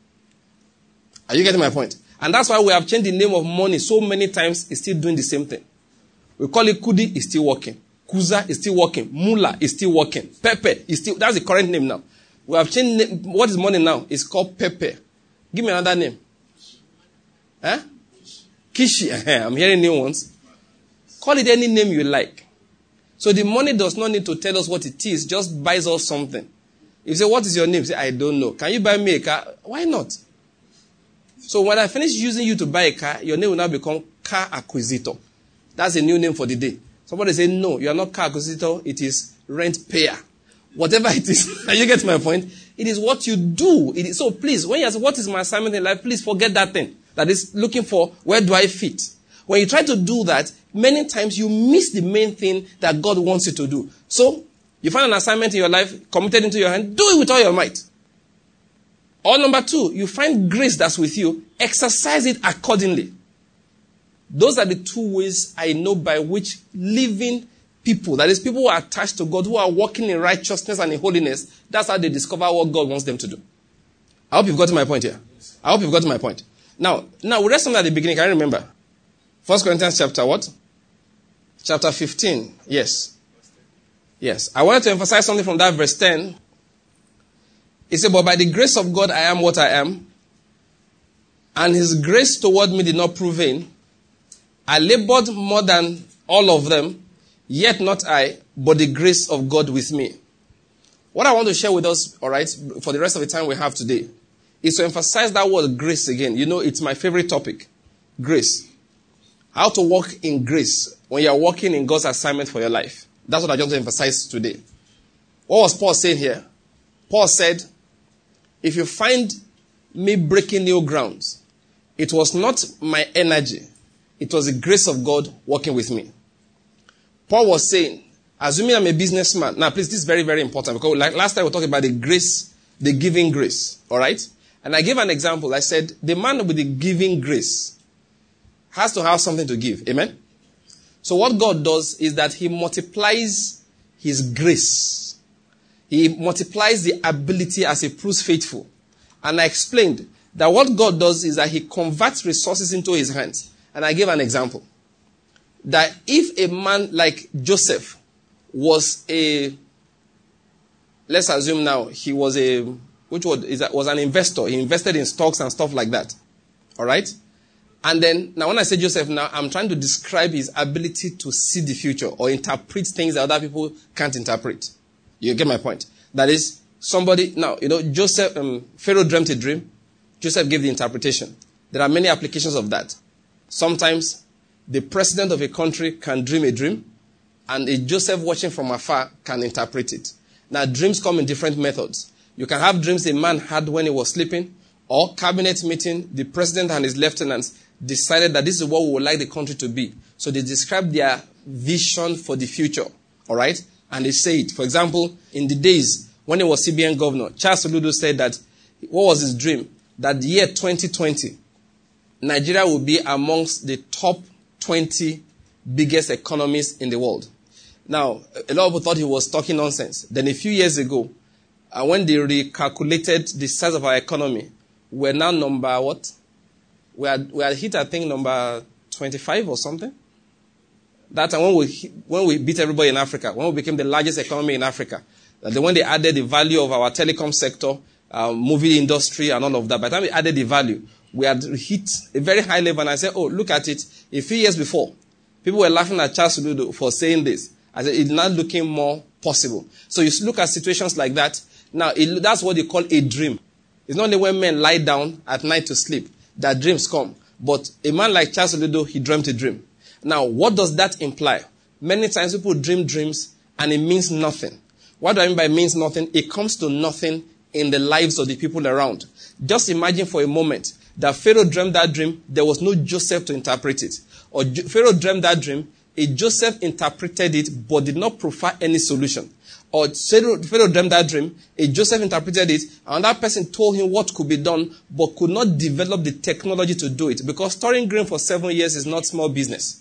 Are you getting my point? And that's why we have changed the name of money so many times. It's still doing the same thing. We call it Kudi, it's still working. Kuza is still working. Mula is still working. Pepe is still, that's the current name now. We have changed name. What is money now? It's called Pepe. Give me another name. Huh? Kishi, I'm hearing new ones. Call it any name you like. So the money does not need to tell us what it is, just buys us something. If you say, what is your name? Say, I don't know. Can you buy me a car? Why not? So when I finish using you to buy a car, your name will now become car acquisitor. That's a new name for the day. Somebody say, no, you are not car acquisitor, it is rent payer. Whatever it is. You get my point? It is what you do. It is, so please, when you ask, what is my assignment in life, please forget that thing. That is looking for, where do I fit? When you try to do that, many times you miss the main thing that God wants you to do. So, you find an assignment in your life, committed into your hand, do it with all your might. Or number two, you find grace that's with you, exercise it accordingly. Those are the two ways I know by which living people, that is, people who are attached to God, who are walking in righteousness and in holiness, that's how they discover what God wants them to do. I hope you've gotten my point here. I hope you've gotten my point. Now, now we read something at the beginning. Can you remember? First Corinthians chapter what? Chapter fifteen. Yes. Yes. I wanted to emphasize something from that verse ten. It said, but by the grace of God I am what I am, and his grace toward me did not prove vain. I labored more than all of them, yet not I, but the grace of God with me. What I want to share with us, all right, for the rest of the time we have today, is to emphasize that word grace again. You know, it's my favorite topic. Grace. How to walk in grace when you are walking in God's assignment for your life. That's what I just want to emphasize today. What was Paul saying here? Paul said, if you find me breaking new grounds, it was not my energy. It was the grace of God working with me. Paul was saying, assuming I'm a businessman. Now, please, this is very, very important. Because like last time we talked about the grace, the giving grace. All right? And I gave an example. I said, the man with the giving grace has to have something to give. Amen? So what God does is that he multiplies his grace. He multiplies the ability as he proves faithful. And I explained that what God does is that he converts resources into his hands. And I gave an example. That if a man like Joseph was a, let's assume now, he was a, which word is that, was an investor. He invested in stocks and stuff like that. All right? And then, now when I say Joseph now, I'm trying to describe his ability to see the future or interpret things that other people can't interpret. You get my point? That is, somebody, now, you know, Joseph, um, Pharaoh dreamt a dream. Joseph gave the interpretation. There are many applications of that. Sometimes, the president of a country can dream a dream, and a Joseph watching from afar can interpret it. Now, dreams come in different methods. You can have dreams a man had when he was sleeping, or cabinet meeting, the president and his lieutenants decided that this is what we would like the country to be. So they describe their vision for the future. All right? And they say it. For example, in the days when he was C B N governor, Charles Soludo said that, what was his dream? That the year twenty twenty, Nigeria will be amongst the top twenty biggest economies in the world. Now, a lot of people thought he was talking nonsense. Then a few years ago, uh, when they recalculated the size of our economy, we're now number what? We had, we had hit, I think, number twenty-five or something. That time when we, when we beat everybody in Africa, when we became the largest economy in Africa, then when they added the value of our telecom sector, uh, movie industry and all of that, by the time we added the value, we had hit a very high level. And I said, oh, look at it. A few years before, people were laughing at Charles Soludo for saying this. I said, it's not looking more possible. So you look at situations like that. Now, it, that's what they call a dream. It's not only when men lie down at night to sleep that dreams come. But a man like Charles Soludo, he dreamt a dream. Now, what does that imply? Many times people dream dreams and it means nothing. What do I mean by means nothing? It comes to nothing in the lives of the people around. Just imagine for a moment that Pharaoh dreamt that dream, there was no Joseph to interpret it. Or Pharaoh dreamt that dream, a Joseph interpreted it but did not provide any solution. Or Pharaoh, Pharaoh dreamt that dream, a Joseph interpreted it, and that person told him what could be done but could not develop the technology to do it. Because storing grain for seven years is not small business.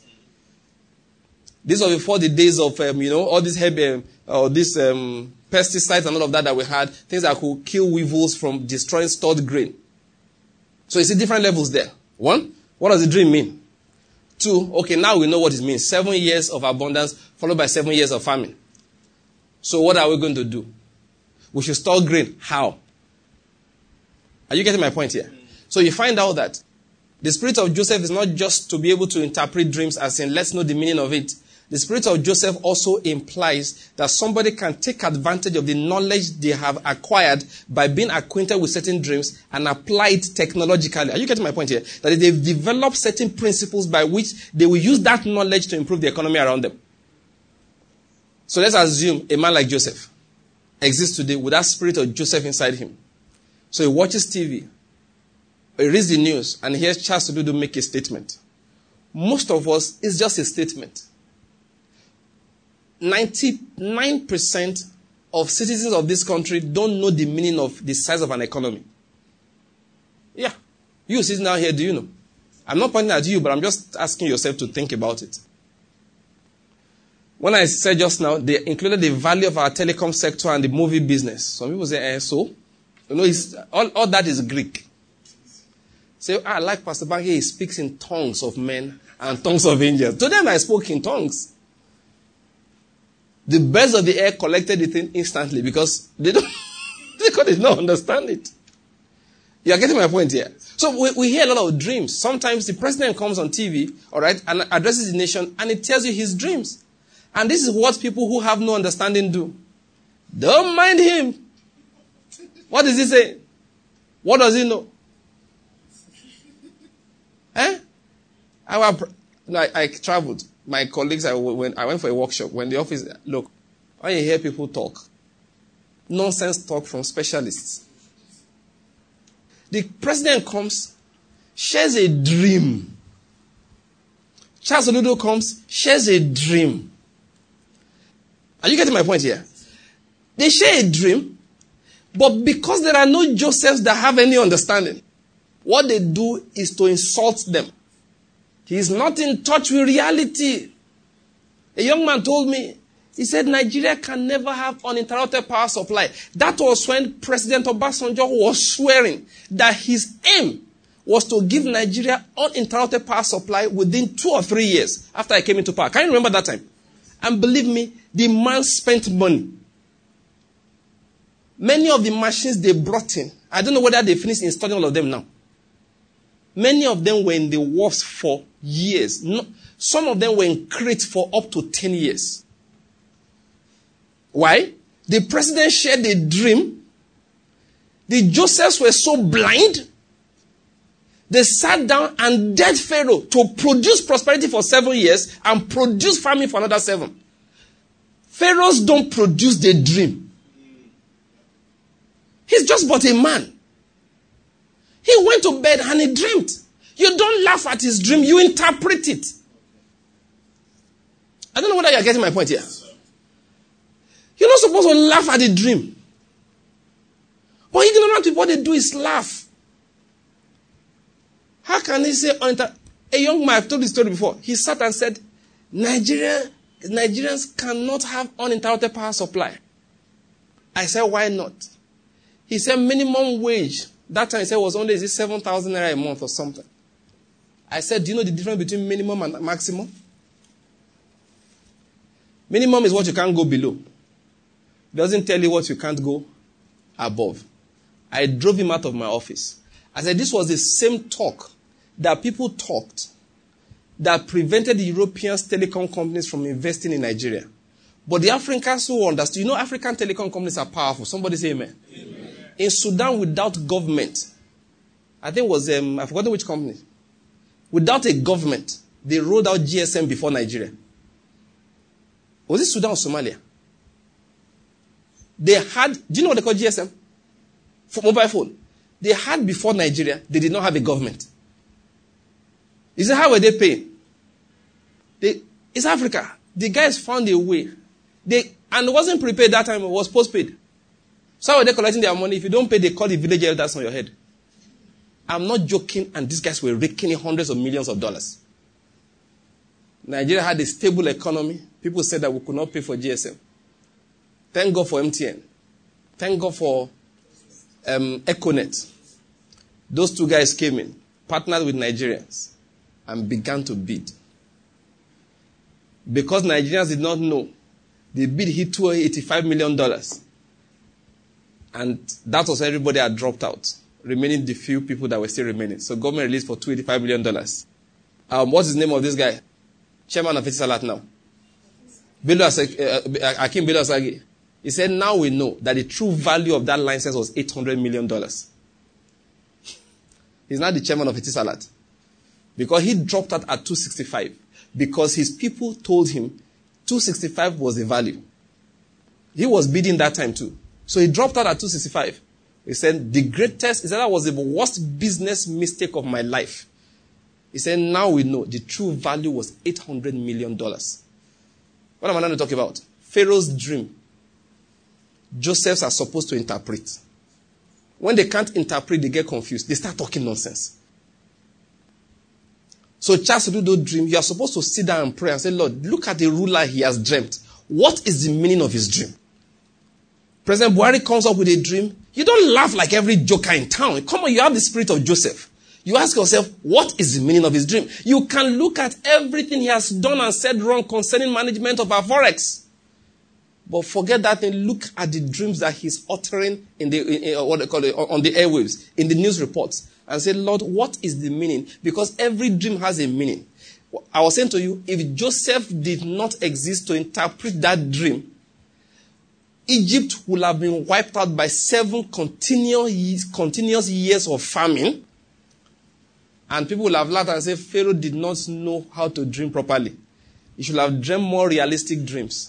This was before the days of, um, you know, all these heavy, um, or these um, pesticides and all of that that we had, things that could kill weevils from destroying stored grain. So you see different levels there. One, what does the dream mean? Two, okay, now we know what it means. Seven years of abundance followed by seven years of famine. So what are we going to do? We should store grain. How? Are you getting my point here? So you find out that The spirit of Joseph is not just to be able to interpret dreams as in, let's know the meaning of it. The spirit of Joseph also implies that somebody can take advantage of the knowledge they have acquired by being acquainted with certain dreams and apply it technologically. Are you getting my point here? That they've developed certain principles by which they will use that knowledge to improve the economy around them. So let's assume a man like Joseph exists today with that spirit of Joseph inside him. So he watches T V, he reads the news, and he hears Charles Soludo make a statement. Most of us, it's just a statement. ninety-nine percent of citizens of this country don't know the meaning of the size of an economy. Yeah. You sitting down here, do you know? I'm not pointing at you, but I'm just asking yourself to think about it. When I said just now, they included the value of our telecom sector and the movie business. Some people say, eh, so? You know, it's, all, all that is Greek. Say, I like Pastor Banky, he speaks in tongues of men and tongues of angels. To them, I spoke in tongues. The birds of the air collected the thing instantly because they don't, because they don't understand it. You are getting my point here. So we, we hear a lot of dreams. Sometimes the president comes on T V, all right, and addresses the nation, and it tells you his dreams. And this is what people who have no understanding do. Don't mind him. What does he say? What does he know? Eh? I, I, I traveled. My colleagues, I, when I went for a workshop, when the office, look, when you hear people talk, nonsense talk from specialists. The president comes, shares a dream. Charles Soludo comes, shares a dream. Are you getting my point here? They share a dream, but because there are no Josephs that have any understanding, what they do is to insult them. He is not in touch with reality. A young man told me, he said Nigeria can never have uninterrupted power supply. That was when President Obasanjo was swearing that his aim was to give Nigeria uninterrupted power supply within two or three years after I came into power. Can you remember that time? And believe me, the man spent money. Many of the machines they brought in, I don't know whether they finished installing all of them now. Many of them were in the works for years. No, some of them were in crate for up to ten years. Why? The president shared a dream. The Josephs were so blind. They sat down and dared Pharaoh to produce prosperity for seven years and produce famine for another seven. Pharaohs don't produce the dream. He's just but a man. He went to bed and he dreamed. You don't laugh at his dream, you interpret it. I don't know whether you're getting my point here. You're not supposed to laugh at the dream. But ignorant people, what they do is laugh. How can he say, a young man, I've told this story before, he sat and said, Nigeria, Nigerians cannot have uninterrupted power supply. I said, why not? He said, minimum wage. That time he said was only is it seven thousand naira a month or something. I said, do you know the difference between minimum and maximum? Minimum is what you can't go below. It doesn't tell you what you can't go above. I drove him out of my office. I said, this was the same talk that people talked that prevented the European telecom companies from investing in Nigeria. But the Africans who understood, you know, African telecom companies are powerful. Somebody say amen. Amen. In Sudan, without government, I think it was, um, I've forgotten which company. Without a government, they rolled out G S M before Nigeria. Was it Sudan or Somalia? They had, do you know what they call G S M? For mobile phone. They had before Nigeria, they did not have a government. You say, how were they paying? They, it's Africa. The guys found a way. They, and it wasn't prepaid that time, it was postpaid. So how were they collecting their money? If you don't pay, they call the village elders on your head. I'm not joking, and these guys were raking in hundreds of millions of dollars. Nigeria had a stable economy. People said that we could not pay for G S M. Thank God for M T N. Thank God for um, Econet. Those two guys came in, partnered with Nigerians, and began to bid. Because Nigerians did not know, the bid hit two hundred eighty-five million dollars. And that was everybody had dropped out. remaining the few people that were still remaining. So government released for two hundred eighty-five million dollars. Um, what's the name of this guy? Chairman of Etisalat now. Bello Asagi, uh, Akim Bello Asagi. He said, now we know that the true value of that license was eight hundred million dollars. He's not the chairman of Etisalat. Because he dropped out at two hundred sixty-five. Because his people told him two hundred sixty-five was the value. He was bidding that time too. So he dropped out at two hundred sixty-five. He said, the greatest, he said, that was the worst business mistake of my life. He said, now we know the true value was eight hundred million dollars. What am I going to talk about? Pharaoh's dream. Josephs are supposed to interpret. When they can't interpret, they get confused. They start talking nonsense. So Charles do those dream. You are supposed to sit down and pray and say, Lord, look at the ruler he has dreamt. What is the meaning of his dream? President Buhari comes up with a dream. You don't laugh like every joker in town. Come on, you have the spirit of Joseph. You ask yourself, what is the meaning of his dream? You can look at everything he has done and said wrong concerning management of our forex. But forget that and look at the dreams that he's uttering in the, in, in, what they call it, on the airwaves, in the news reports. And say, Lord, what is the meaning? Because every dream has a meaning. I was saying to you, if Joseph did not exist to interpret that dream, Egypt would have been wiped out by seven continuous, continuous years of famine. And people will have laughed and said, Pharaoh did not know how to dream properly. He should have dreamed more realistic dreams.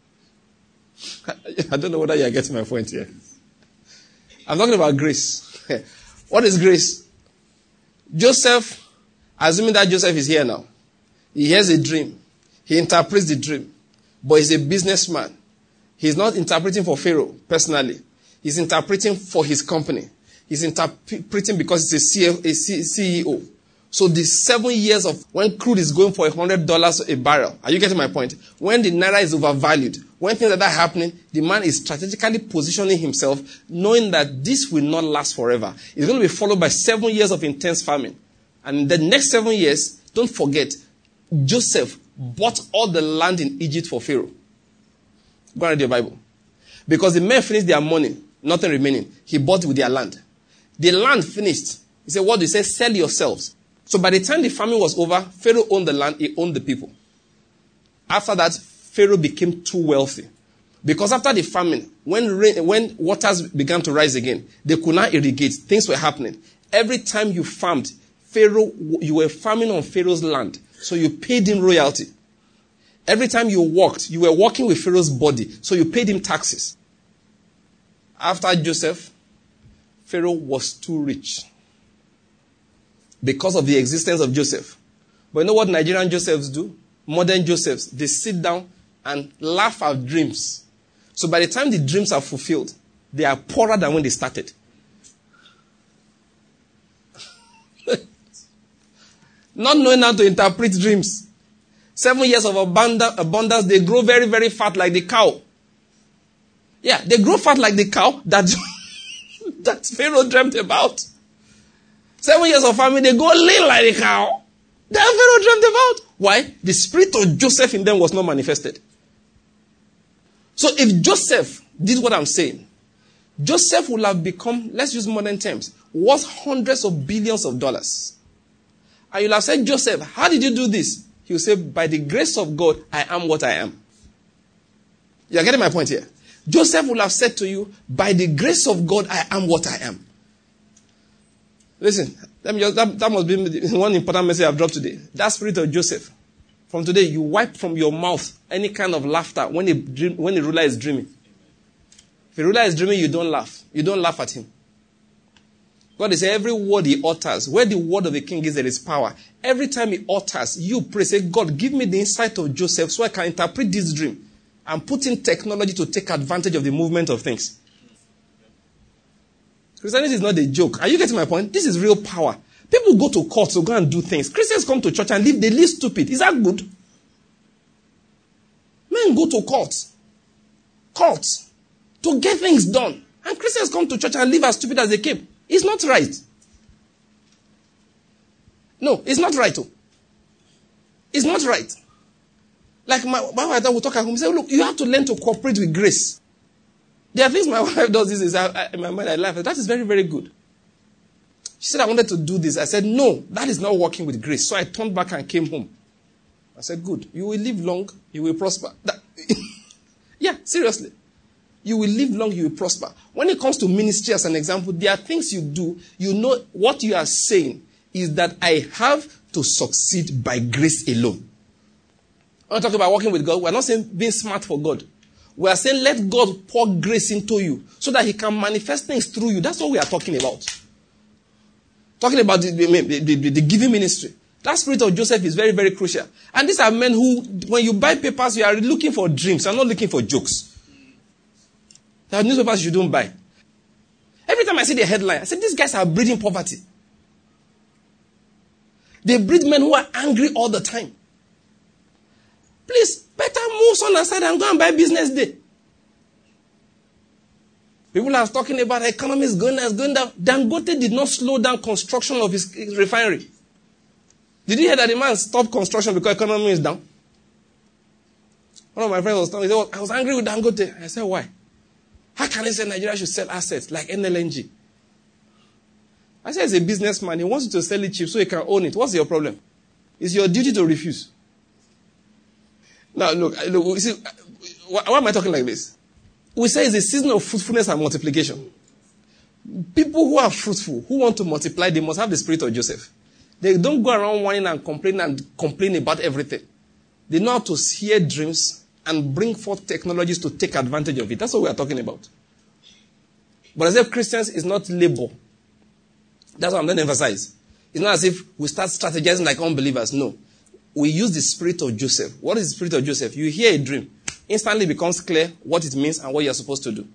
I don't know whether you are getting my point here. I'm talking about grace. What is grace? Joseph, assuming that Joseph is here now, he hears a dream. He interprets the dream. But he's a businessman. He's not interpreting for Pharaoh personally. He's interpreting for his company. He's interpreting because he's a C E O. So the seven years of when crude is going for one hundred dollars a barrel, are you getting my point? When the naira is overvalued, when things like that are happening, the man is strategically positioning himself, knowing that this will not last forever. It's going to be followed by seven years of intense famine. And in the next seven years, don't forget, Joseph bought all the land in Egypt for Pharaoh. Go and read your Bible. Because the men finished their money, nothing remaining. He bought with their land. The land finished. He said, what do you say? Sell yourselves. So by the time the famine was over, Pharaoh owned the land, he owned the people. After that, Pharaoh became too wealthy. Because after the famine, when rain, when waters began to rise again, they could not irrigate. Things were happening. Every time you farmed, Pharaoh, you were farming on Pharaoh's land. So you paid him royalty. Every time you walked, you were walking with Pharaoh's body. So you paid him taxes. After Joseph, Pharaoh was too rich. Because of the existence of Joseph. But you know what Nigerian Josephs do? Modern Josephs. They sit down and laugh at dreams. So by the time the dreams are fulfilled, they are poorer than when they started. Not knowing how to interpret dreams. Seven years of abundance, they grow very, very fat like the cow. Yeah, they grow fat like the cow that, that Pharaoh dreamt about. Seven years of famine, they go lean like the cow that Pharaoh dreamt about. Why? The spirit of Joseph in them was not manifested. So if Joseph did what I'm saying, Joseph would have become, let's use modern terms, worth hundreds of billions of dollars. And you'll have said, Joseph, how did you do this? He will say, by the grace of God, I am what I am. You're getting my point here? Joseph will have said to you, by the grace of God, I am what I am. Listen, let me just, that, that must be one important message I've dropped today. That spirit of Joseph. From today, you wipe from your mouth any kind of laughter when a, dream, when a ruler is dreaming. If a ruler is dreaming, you don't laugh. You don't laugh at him. God is every word he utters. Where the word of the king is, there is power. Every time he utters, you pray, say, God, give me the insight of Joseph so I can interpret this dream and put in technology to take advantage of the movement of things. Christianity is not a joke. Are you getting my point? This is real power. People go to court to go and do things. Christians come to church and live, they live stupid. Is that good? Men go to court. Court. To get things done. And Christians come to church and live as stupid as they came. It's not right. No, it's not right. Oh. It's not right. Like my, my wife will talk at home. Say, look, you have to learn to cooperate with grace. There are things my wife does this. Is I, I, in my mind, I laugh. That is very, very good. She said, I wanted to do this. I said, no, that is not working with grace. So I turned back and came home. I said, good. You will live long. You will prosper. That, yeah, seriously. You will live long. You will prosper. When it comes to ministry, as an example, there are things you do. You know what you are saying is that I have to succeed by grace alone. When we talk about working with God, we're not saying being smart for God. We are saying let God pour grace into you so that he can manifest things through you. That's what we are talking about. Talking about the, the, the, the giving ministry. That spirit of Joseph is very, very crucial. And these are men who, when you buy papers, you are looking for dreams. You're not looking for jokes. There are newspapers you don't buy. Every time I see the headline, I say, these guys are breeding poverty. They breed men who are angry all the time. Please, better move on aside and go and buy Business Day. People are talking about the economy is going down, going down. Dangote did not slow down construction of his refinery. Did you hear that the man stopped construction because economy is down? One of my friends was telling me, I was angry with Dangote. I said, why? How can he say Nigeria should sell assets like N L N G? I said, he's a businessman. He wants you to sell it cheap so he can own it. What's your problem? It's your duty to refuse. Now, look, look see, why, why am I talking like this? We say it's a season of fruitfulness and multiplication. People who are fruitful, who want to multiply, they must have the spirit of Joseph. They don't go around whining and complain and complain about everything. They know how to hear dreams and bring forth technologies to take advantage of it. That's what we are talking about. But as if Christians is not labor. That's what I'm going to emphasize. It's not as if we start strategizing like unbelievers. No. We use the spirit of Joseph. What is the spirit of Joseph? You hear a dream. Instantly becomes clear what it means and what you're supposed to do.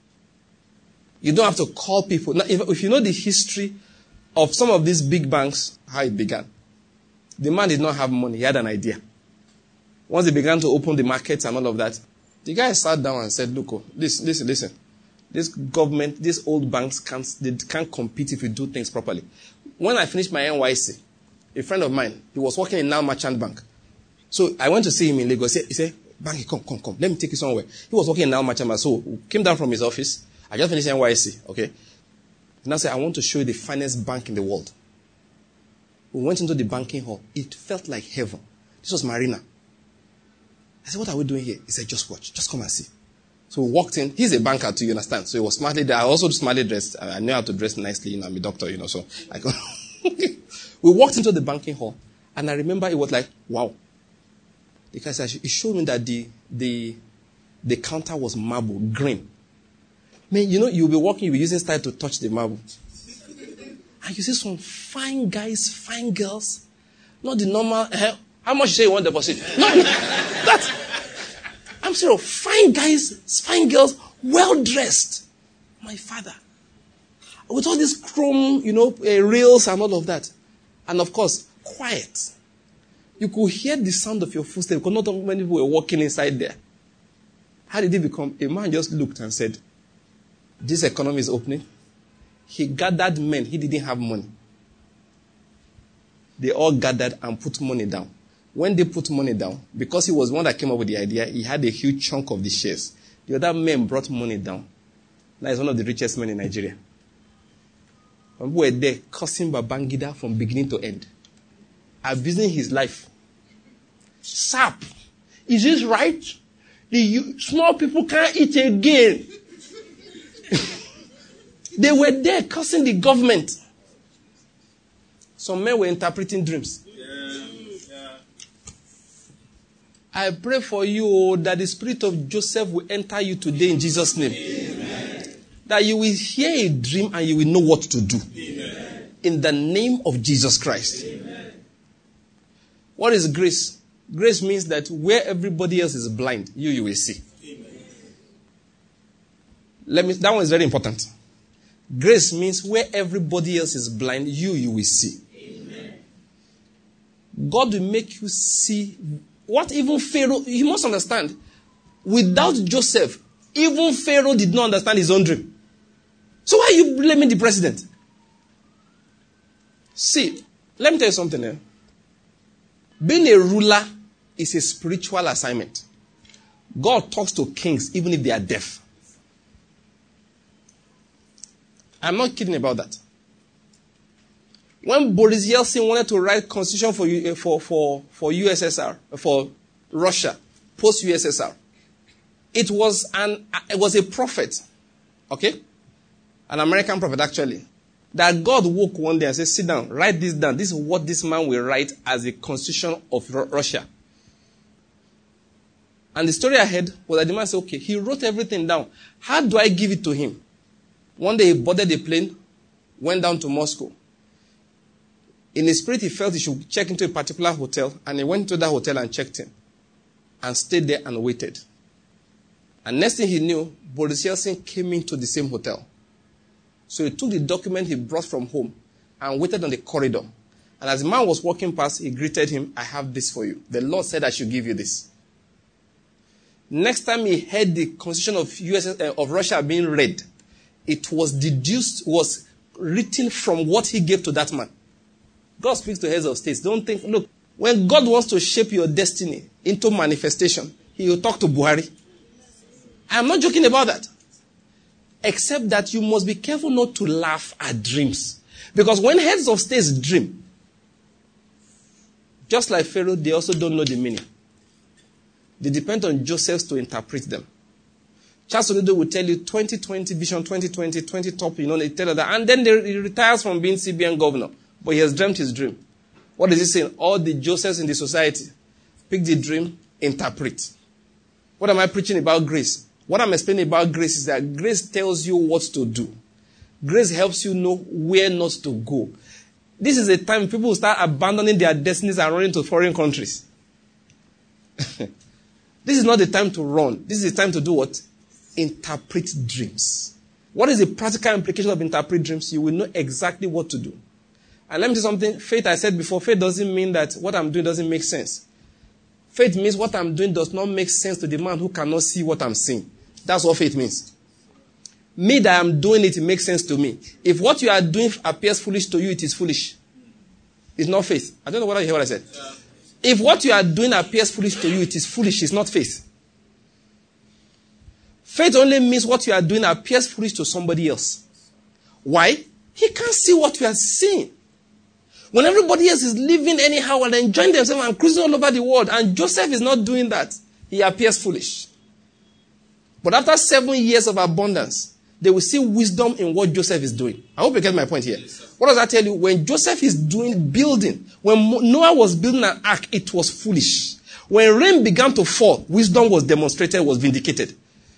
You don't have to call people. Now, if, if you know the history of some of these big banks, how it began. The man did not have money. He had an idea. Once they began to open the markets and all of that, the guy sat down and said, look, oh, listen, listen, listen. This government, these old banks can't, they can't compete if you do things properly. When I finished my N Y C, a friend of mine, he was working in Now Merchant Bank. So I went to see him in Lagos. He said, Banky, come, come, come. Let me take you somewhere. He was working in Now Merchant Bank. So we came down from his office. I just finished N Y C, okay? And I said, I want to show you the finest bank in the world. We went into the banking hall. It felt like heaven. This was Marina. I said, what are we doing here? He said, just watch. Just come and see. So we walked in. He's a banker too, you understand? So he was smartly dressed. I also smartly dressed. I knew how to dress nicely. You know, I'm a doctor, you know, so I go. We walked into the banking hall. And I remember it was like, wow. Because it showed me that the, the, the counter was marble, green. Man, you know, you'll be walking, you'll be using style to touch the marble. And you see some fine guys, fine girls. Not the normal, eh, how much you say you want deposit? No, that's, I'm serious. Fine guys, fine girls, well dressed. My father. With all these chrome, you know, uh, rails and all of that. And of course, quiet. You could hear the sound of your footsteps because not many people were walking inside there. How did it become? A man just looked and said, this economy is opening. He gathered men. He didn't have money. They all gathered and put money down. When they put money down, because he was the one that came up with the idea, he had a huge chunk of the shares. The other men brought money down. Now he's one of the richest men in Nigeria. And we were there cursing Babangida from beginning to end. Abusing his life. Sap. Is this right? The small people can't eat again. They were there cursing the government. Some men were interpreting dreams. Yeah. Yeah. I pray for you that the spirit of Joseph will enter you today in Jesus' name. Amen. That you will hear a dream and you will know what to do. Amen. In the name of Jesus Christ. Amen. What is grace? Grace means that where everybody else is blind, you, you will see. Amen. Let me, that one is very important. Grace means where everybody else is blind, you, you will see. Amen. God will make you see what even Pharaoh, you must understand, without Joseph, even Pharaoh did not understand his own dream. So why are you blaming the president? See, let me tell you something here. Being a ruler is a spiritual assignment. God talks to kings even if they are deaf. I'm not kidding about that. When Boris Yeltsin wanted to write constitution for, for, for, for U S S R, for Russia, post-U S S R, it was, an, it was a prophet, okay? An American prophet, actually, that God woke one day and said, sit down, write this down. This is what this man will write as a constitution of Russia. And the story ahead was that the man said, okay, he wrote everything down. How do I give it to him? One day he boarded a plane, went down to Moscow. In his spirit, he felt he should check into a particular hotel, and he went to that hotel and checked in, and stayed there and waited. And next thing he knew, Boris Yeltsin came into the same hotel. So he took the document he brought from home and waited on the corridor. And as the man was walking past, he greeted him, I have this for you. The Lord said I should give you this. Next time he heard the constitution of U S uh, of Russia being read, it was deduced, was written from what he gave to that man. God speaks to heads of states. Don't think, look, when God wants to shape your destiny into manifestation, he will talk to Buhari. I'm not joking about that. Except that you must be careful not to laugh at dreams. Because when heads of states dream, just like Pharaoh, they also don't know the meaning. They depend on Josephs to interpret them. Charles Oludo will tell you twenty twenty, Vision twenty twenty, twenty top, you know, they tell you that. And then they, he retires from being C B N governor. But he has dreamt his dream. What is he saying? All the Josephs in the society, pick the dream, interpret. What am I preaching about grace? What I'm explaining about grace is that grace tells you what to do. Grace helps you know where not to go. This is a time people will start abandoning their destinies and running to foreign countries. This is not the time to run. This is the time to do what? Interpret dreams. What is the practical implication of interpret dreams? You will know exactly what to do. And let me tell you something. Faith, I said before, faith doesn't mean that what I'm doing doesn't make sense. Faith means what I'm doing does not make sense to the man who cannot see what I'm seeing. That's what faith means. Me that I'm doing it, it makes sense to me. If what you are doing appears foolish to you, it is foolish. It's not faith. I don't know whether you hear what I said. Yeah. If what you are doing appears foolish to you, it is foolish. It's not faith. Faith only means what you are doing appears foolish to somebody else. Why? He can't see what you are seeing. When everybody else is living anyhow and enjoying themselves and cruising all over the world, and Joseph is not doing that, he appears foolish. But after seven years of abundance, they will see wisdom in what Joseph is doing. I hope you get my point here. Yes, what does that tell you? When Joseph is doing building, when Noah was building an ark, it was foolish. When rain began to fall, wisdom was demonstrated, was vindicated.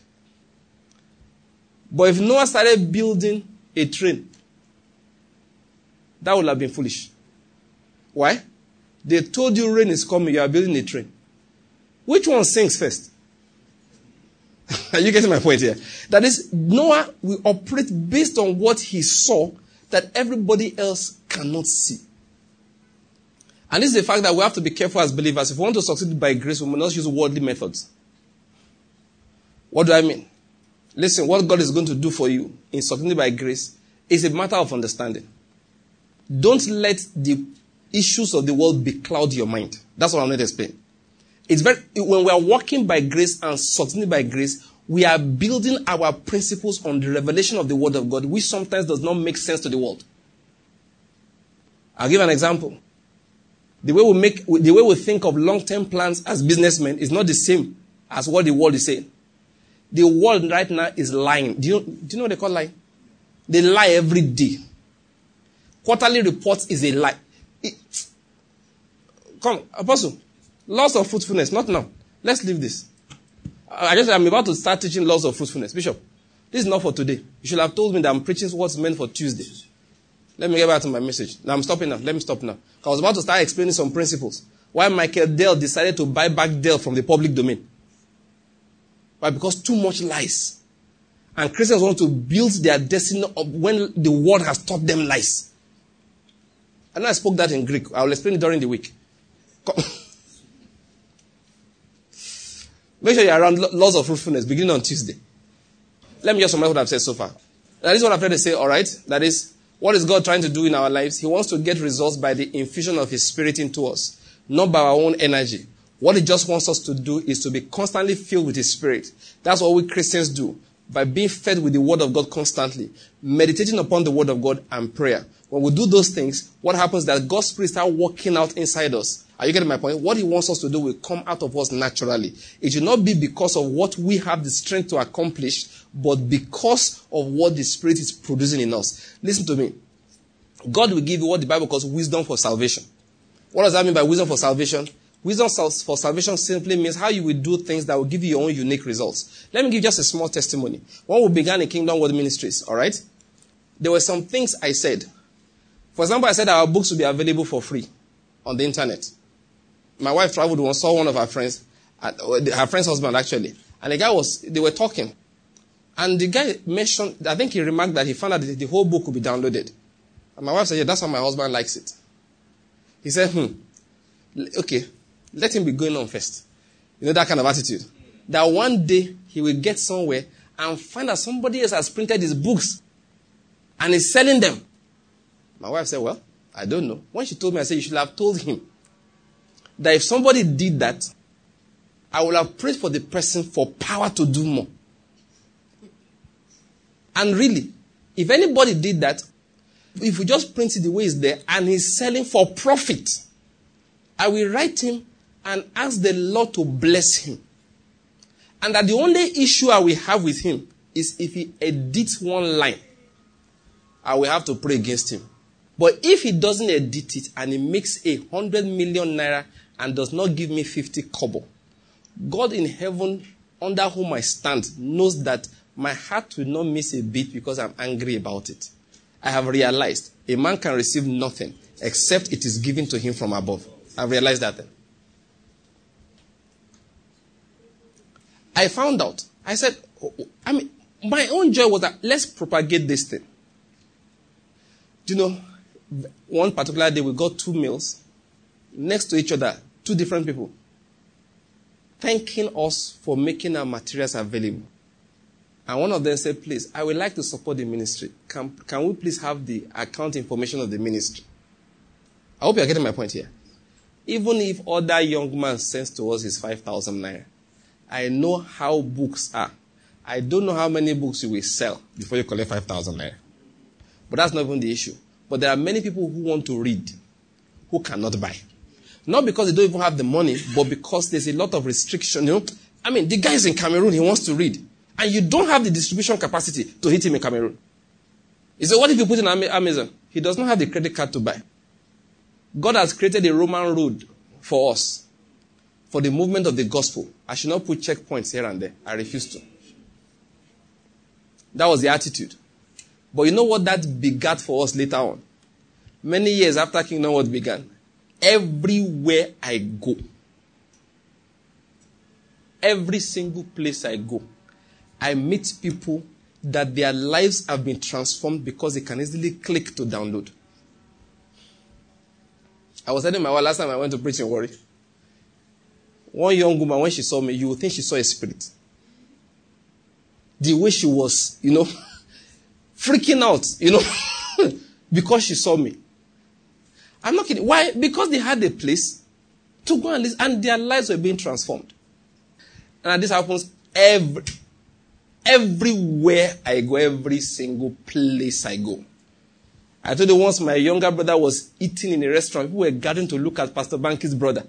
But if Noah started building a train, that would have been foolish. Why? They told you rain is coming, you are building a train. Which one sinks first? Are you getting my point here? That is, Noah will operate based on what he saw that everybody else cannot see. And this is the fact that we have to be careful as believers. If we want to succeed by grace, we must not use worldly methods. What do I mean? Listen, what God is going to do for you in succeeding by grace is a matter of understanding. Don't let the issues of the world becloud your mind. That's what I'm going to explain. It's very, when we are walking by grace and succeeding by grace, we are building our principles on the revelation of the Word of God, which sometimes does not make sense to the world. I'll give an example. The way we make, the way we think of long-term plans as businessmen is not the same as what the world is saying. The world right now is lying. Do you, do you know what they call lying? They lie every day. Quarterly reports is a lie. It, come, Apostle. Laws of fruitfulness, not now. Let's leave this. I just, I'm about to start teaching laws of fruitfulness. Bishop, this is not for today. You should have told me that I'm preaching what's meant for Tuesday. Let me get back to my message. Now I'm stopping now. Let me stop now. I was about to start explaining some principles. Why Michael Dell decided to buy back Dell from the public domain. Why? Because too much lies. And Christians want to build their destiny up when the world has taught them lies. I know I spoke that in Greek. I will explain it during the week. Come. Make sure you're around laws of fruitfulness beginning on Tuesday. Let me just summarize what I've said so far. That is what I've tried to say, all right? That is, what is God trying to do in our lives? He wants to get results by the infusion of His Spirit into us, not by our own energy. What He just wants us to do is to be constantly filled with His Spirit. That's what we Christians do. by being fed with the word of God constantly, meditating upon the word of God and prayer. When we do those things, what happens is that God's Spirit starts working out inside us. Are you getting my point? What he wants us to do will come out of us naturally. It will not be because of what we have the strength to accomplish, but because of what the Spirit is producing in us. Listen to me. God will give you what the Bible calls wisdom for salvation. What does that mean by wisdom for salvation? Wisdom for salvation simply means how you will do things that will give you your own unique results. Let me give just a small testimony. When we began in Kingdom Word Ministries, all right, there were some things I said. For example, I said our books will be available for free on the internet. My wife traveled once, saw one of her friends, her friend's husband actually, and the guy was, they were talking. And the guy mentioned, I think he remarked that he found out that the whole book could be downloaded. And my wife said, yeah, that's how my husband likes it. He said, hmm, okay, let him be going on first. You know, that kind of attitude. That one day he will get somewhere and find that somebody else has printed his books and is selling them. My wife said, well, I don't know. When she told me, I said, you should have told him that if somebody did that, I would have prayed for the person for power to do more. And really, if anybody did that, if we just print it the way it's there and he's selling for profit, I will write him and ask the Lord to bless him. And that the only issue I will have with him is if he edits one line, I will have to pray against him. But if he doesn't edit it and he makes a hundred million naira and does not give me fifty kobo, God in heaven, under whom I stand, knows that my heart will not miss a beat because I'm angry about it. I have realized a man can receive nothing except it is given to him from above. I've realized that then. I found out. I said, I mean, my own joy was that let's propagate this thing. Do you know, one particular day we got two meals next to each other, two different people, thanking us for making our materials available. And one of them said, please, I would like to support the ministry. Can, can we please have the account information of the ministry? I hope you're getting my point here. Even if other young man sends to us his five thousand naira, I know how books are. I don't know how many books you will sell before you collect five thousand naira. But that's not even the issue. But there are many people who want to read, who cannot buy. Not because they don't even have the money, but because there's a lot of restriction. You know, I mean, the guy is in Cameroon, he wants to read. And you don't have the distribution capacity to hit him in Cameroon. He said, what if you put in Amazon? He does not have the credit card to buy. God has created a Roman road for us, for the movement of the gospel. I should not put checkpoints here and there. I refuse to. That was the attitude. But you know what that begat for us later on? Many years after Kingdom Word began, everywhere I go, every single place I go, I meet people that their lives have been transformed because they can easily click to download. I was telling my wife last time I went to preach in Warri. One young woman, when she saw me, you would think she saw a spirit. The way she was, you know, freaking out, you know, because she saw me. I'm not kidding. Why? Because they had a place to go and listen, and their lives were being transformed. And this happens every, everywhere I go, every single place I go. I told you once my younger brother was eating in a restaurant. People were gathering to look at Pastor Banky's brother.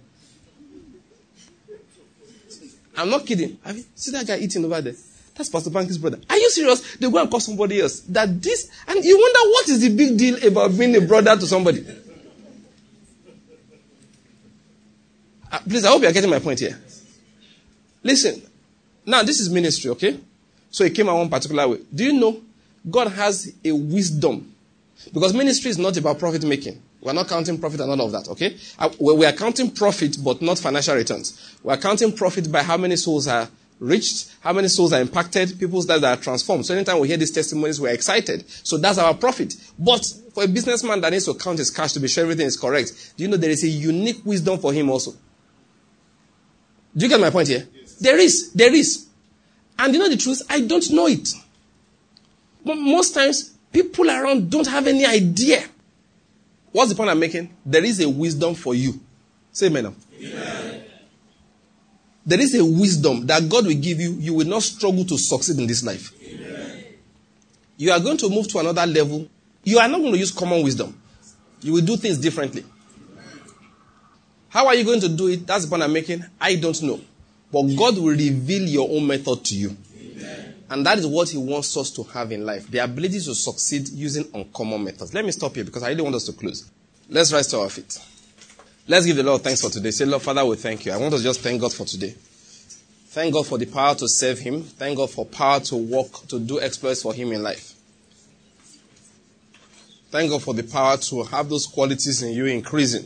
I'm not kidding. I mean, see that guy eating over there? That's Pastor Banky's brother. Are you serious? They go and call somebody else. That this, and you wonder what is the big deal about being a brother to somebody? Uh, please, I hope you are getting my point here. Listen, now this is ministry, okay? So it came out one particular way. Do you know God has a wisdom? Because ministry is not about profit making. We're not counting profit and all of that, okay? Uh, we are counting profit, but not financial returns. We're counting profit by how many souls are reached, how many souls are impacted, people's lives that are transformed. So anytime we hear these testimonies, we're excited. So that's our profit. But for a businessman that needs to count his cash to be sure everything is correct, do you know there is a unique wisdom for him also? Do you get my point here? Yes. There is. There is. And you know the truth? I don't know it. But most times, people around don't have any idea. What's the point I'm making? There is a wisdom for you. Say amen. Amen. There is a wisdom that God will give you. You will not struggle to succeed in this life. Amen. You are going to move to another level. You are not going to use common wisdom. You will do things differently. How are you going to do it? That's the point I'm making. I don't know. But God will reveal your own method to you. Amen. And that is what he wants us to have in life. The ability to succeed using uncommon methods. Let me stop here because I really want us to close. Let's rise to our feet. Let's give the Lord thanks for today. Say, Lord, Father, we thank you. I want us to just thank God for today. Thank God for the power to serve him. Thank God for power to work, to do exploits for him in life. Thank God for the power to have those qualities in you increasing.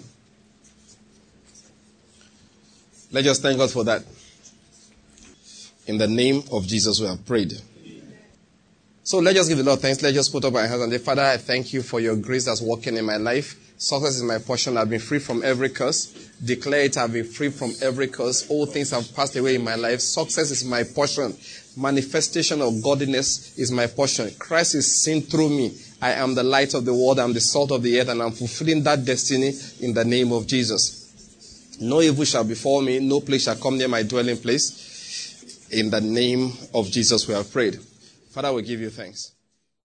Let's just thank God for that. In the name of Jesus, we have prayed. So let's just give the Lord thanks. Let's just put up our hands and say, Father, I thank you for your grace that's working in my life. Success is my portion. I've been free from every curse. Declare it, I've been free from every curse. All things have passed away in my life. Success is my portion. Manifestation of godliness is my portion. Christ is seen through me. I am the light of the world. I'm the salt of the earth, and I'm fulfilling that destiny in the name of Jesus. No evil shall befall me. No plague shall come near my dwelling place. In the name of Jesus we have prayed. Father, we give you thanks.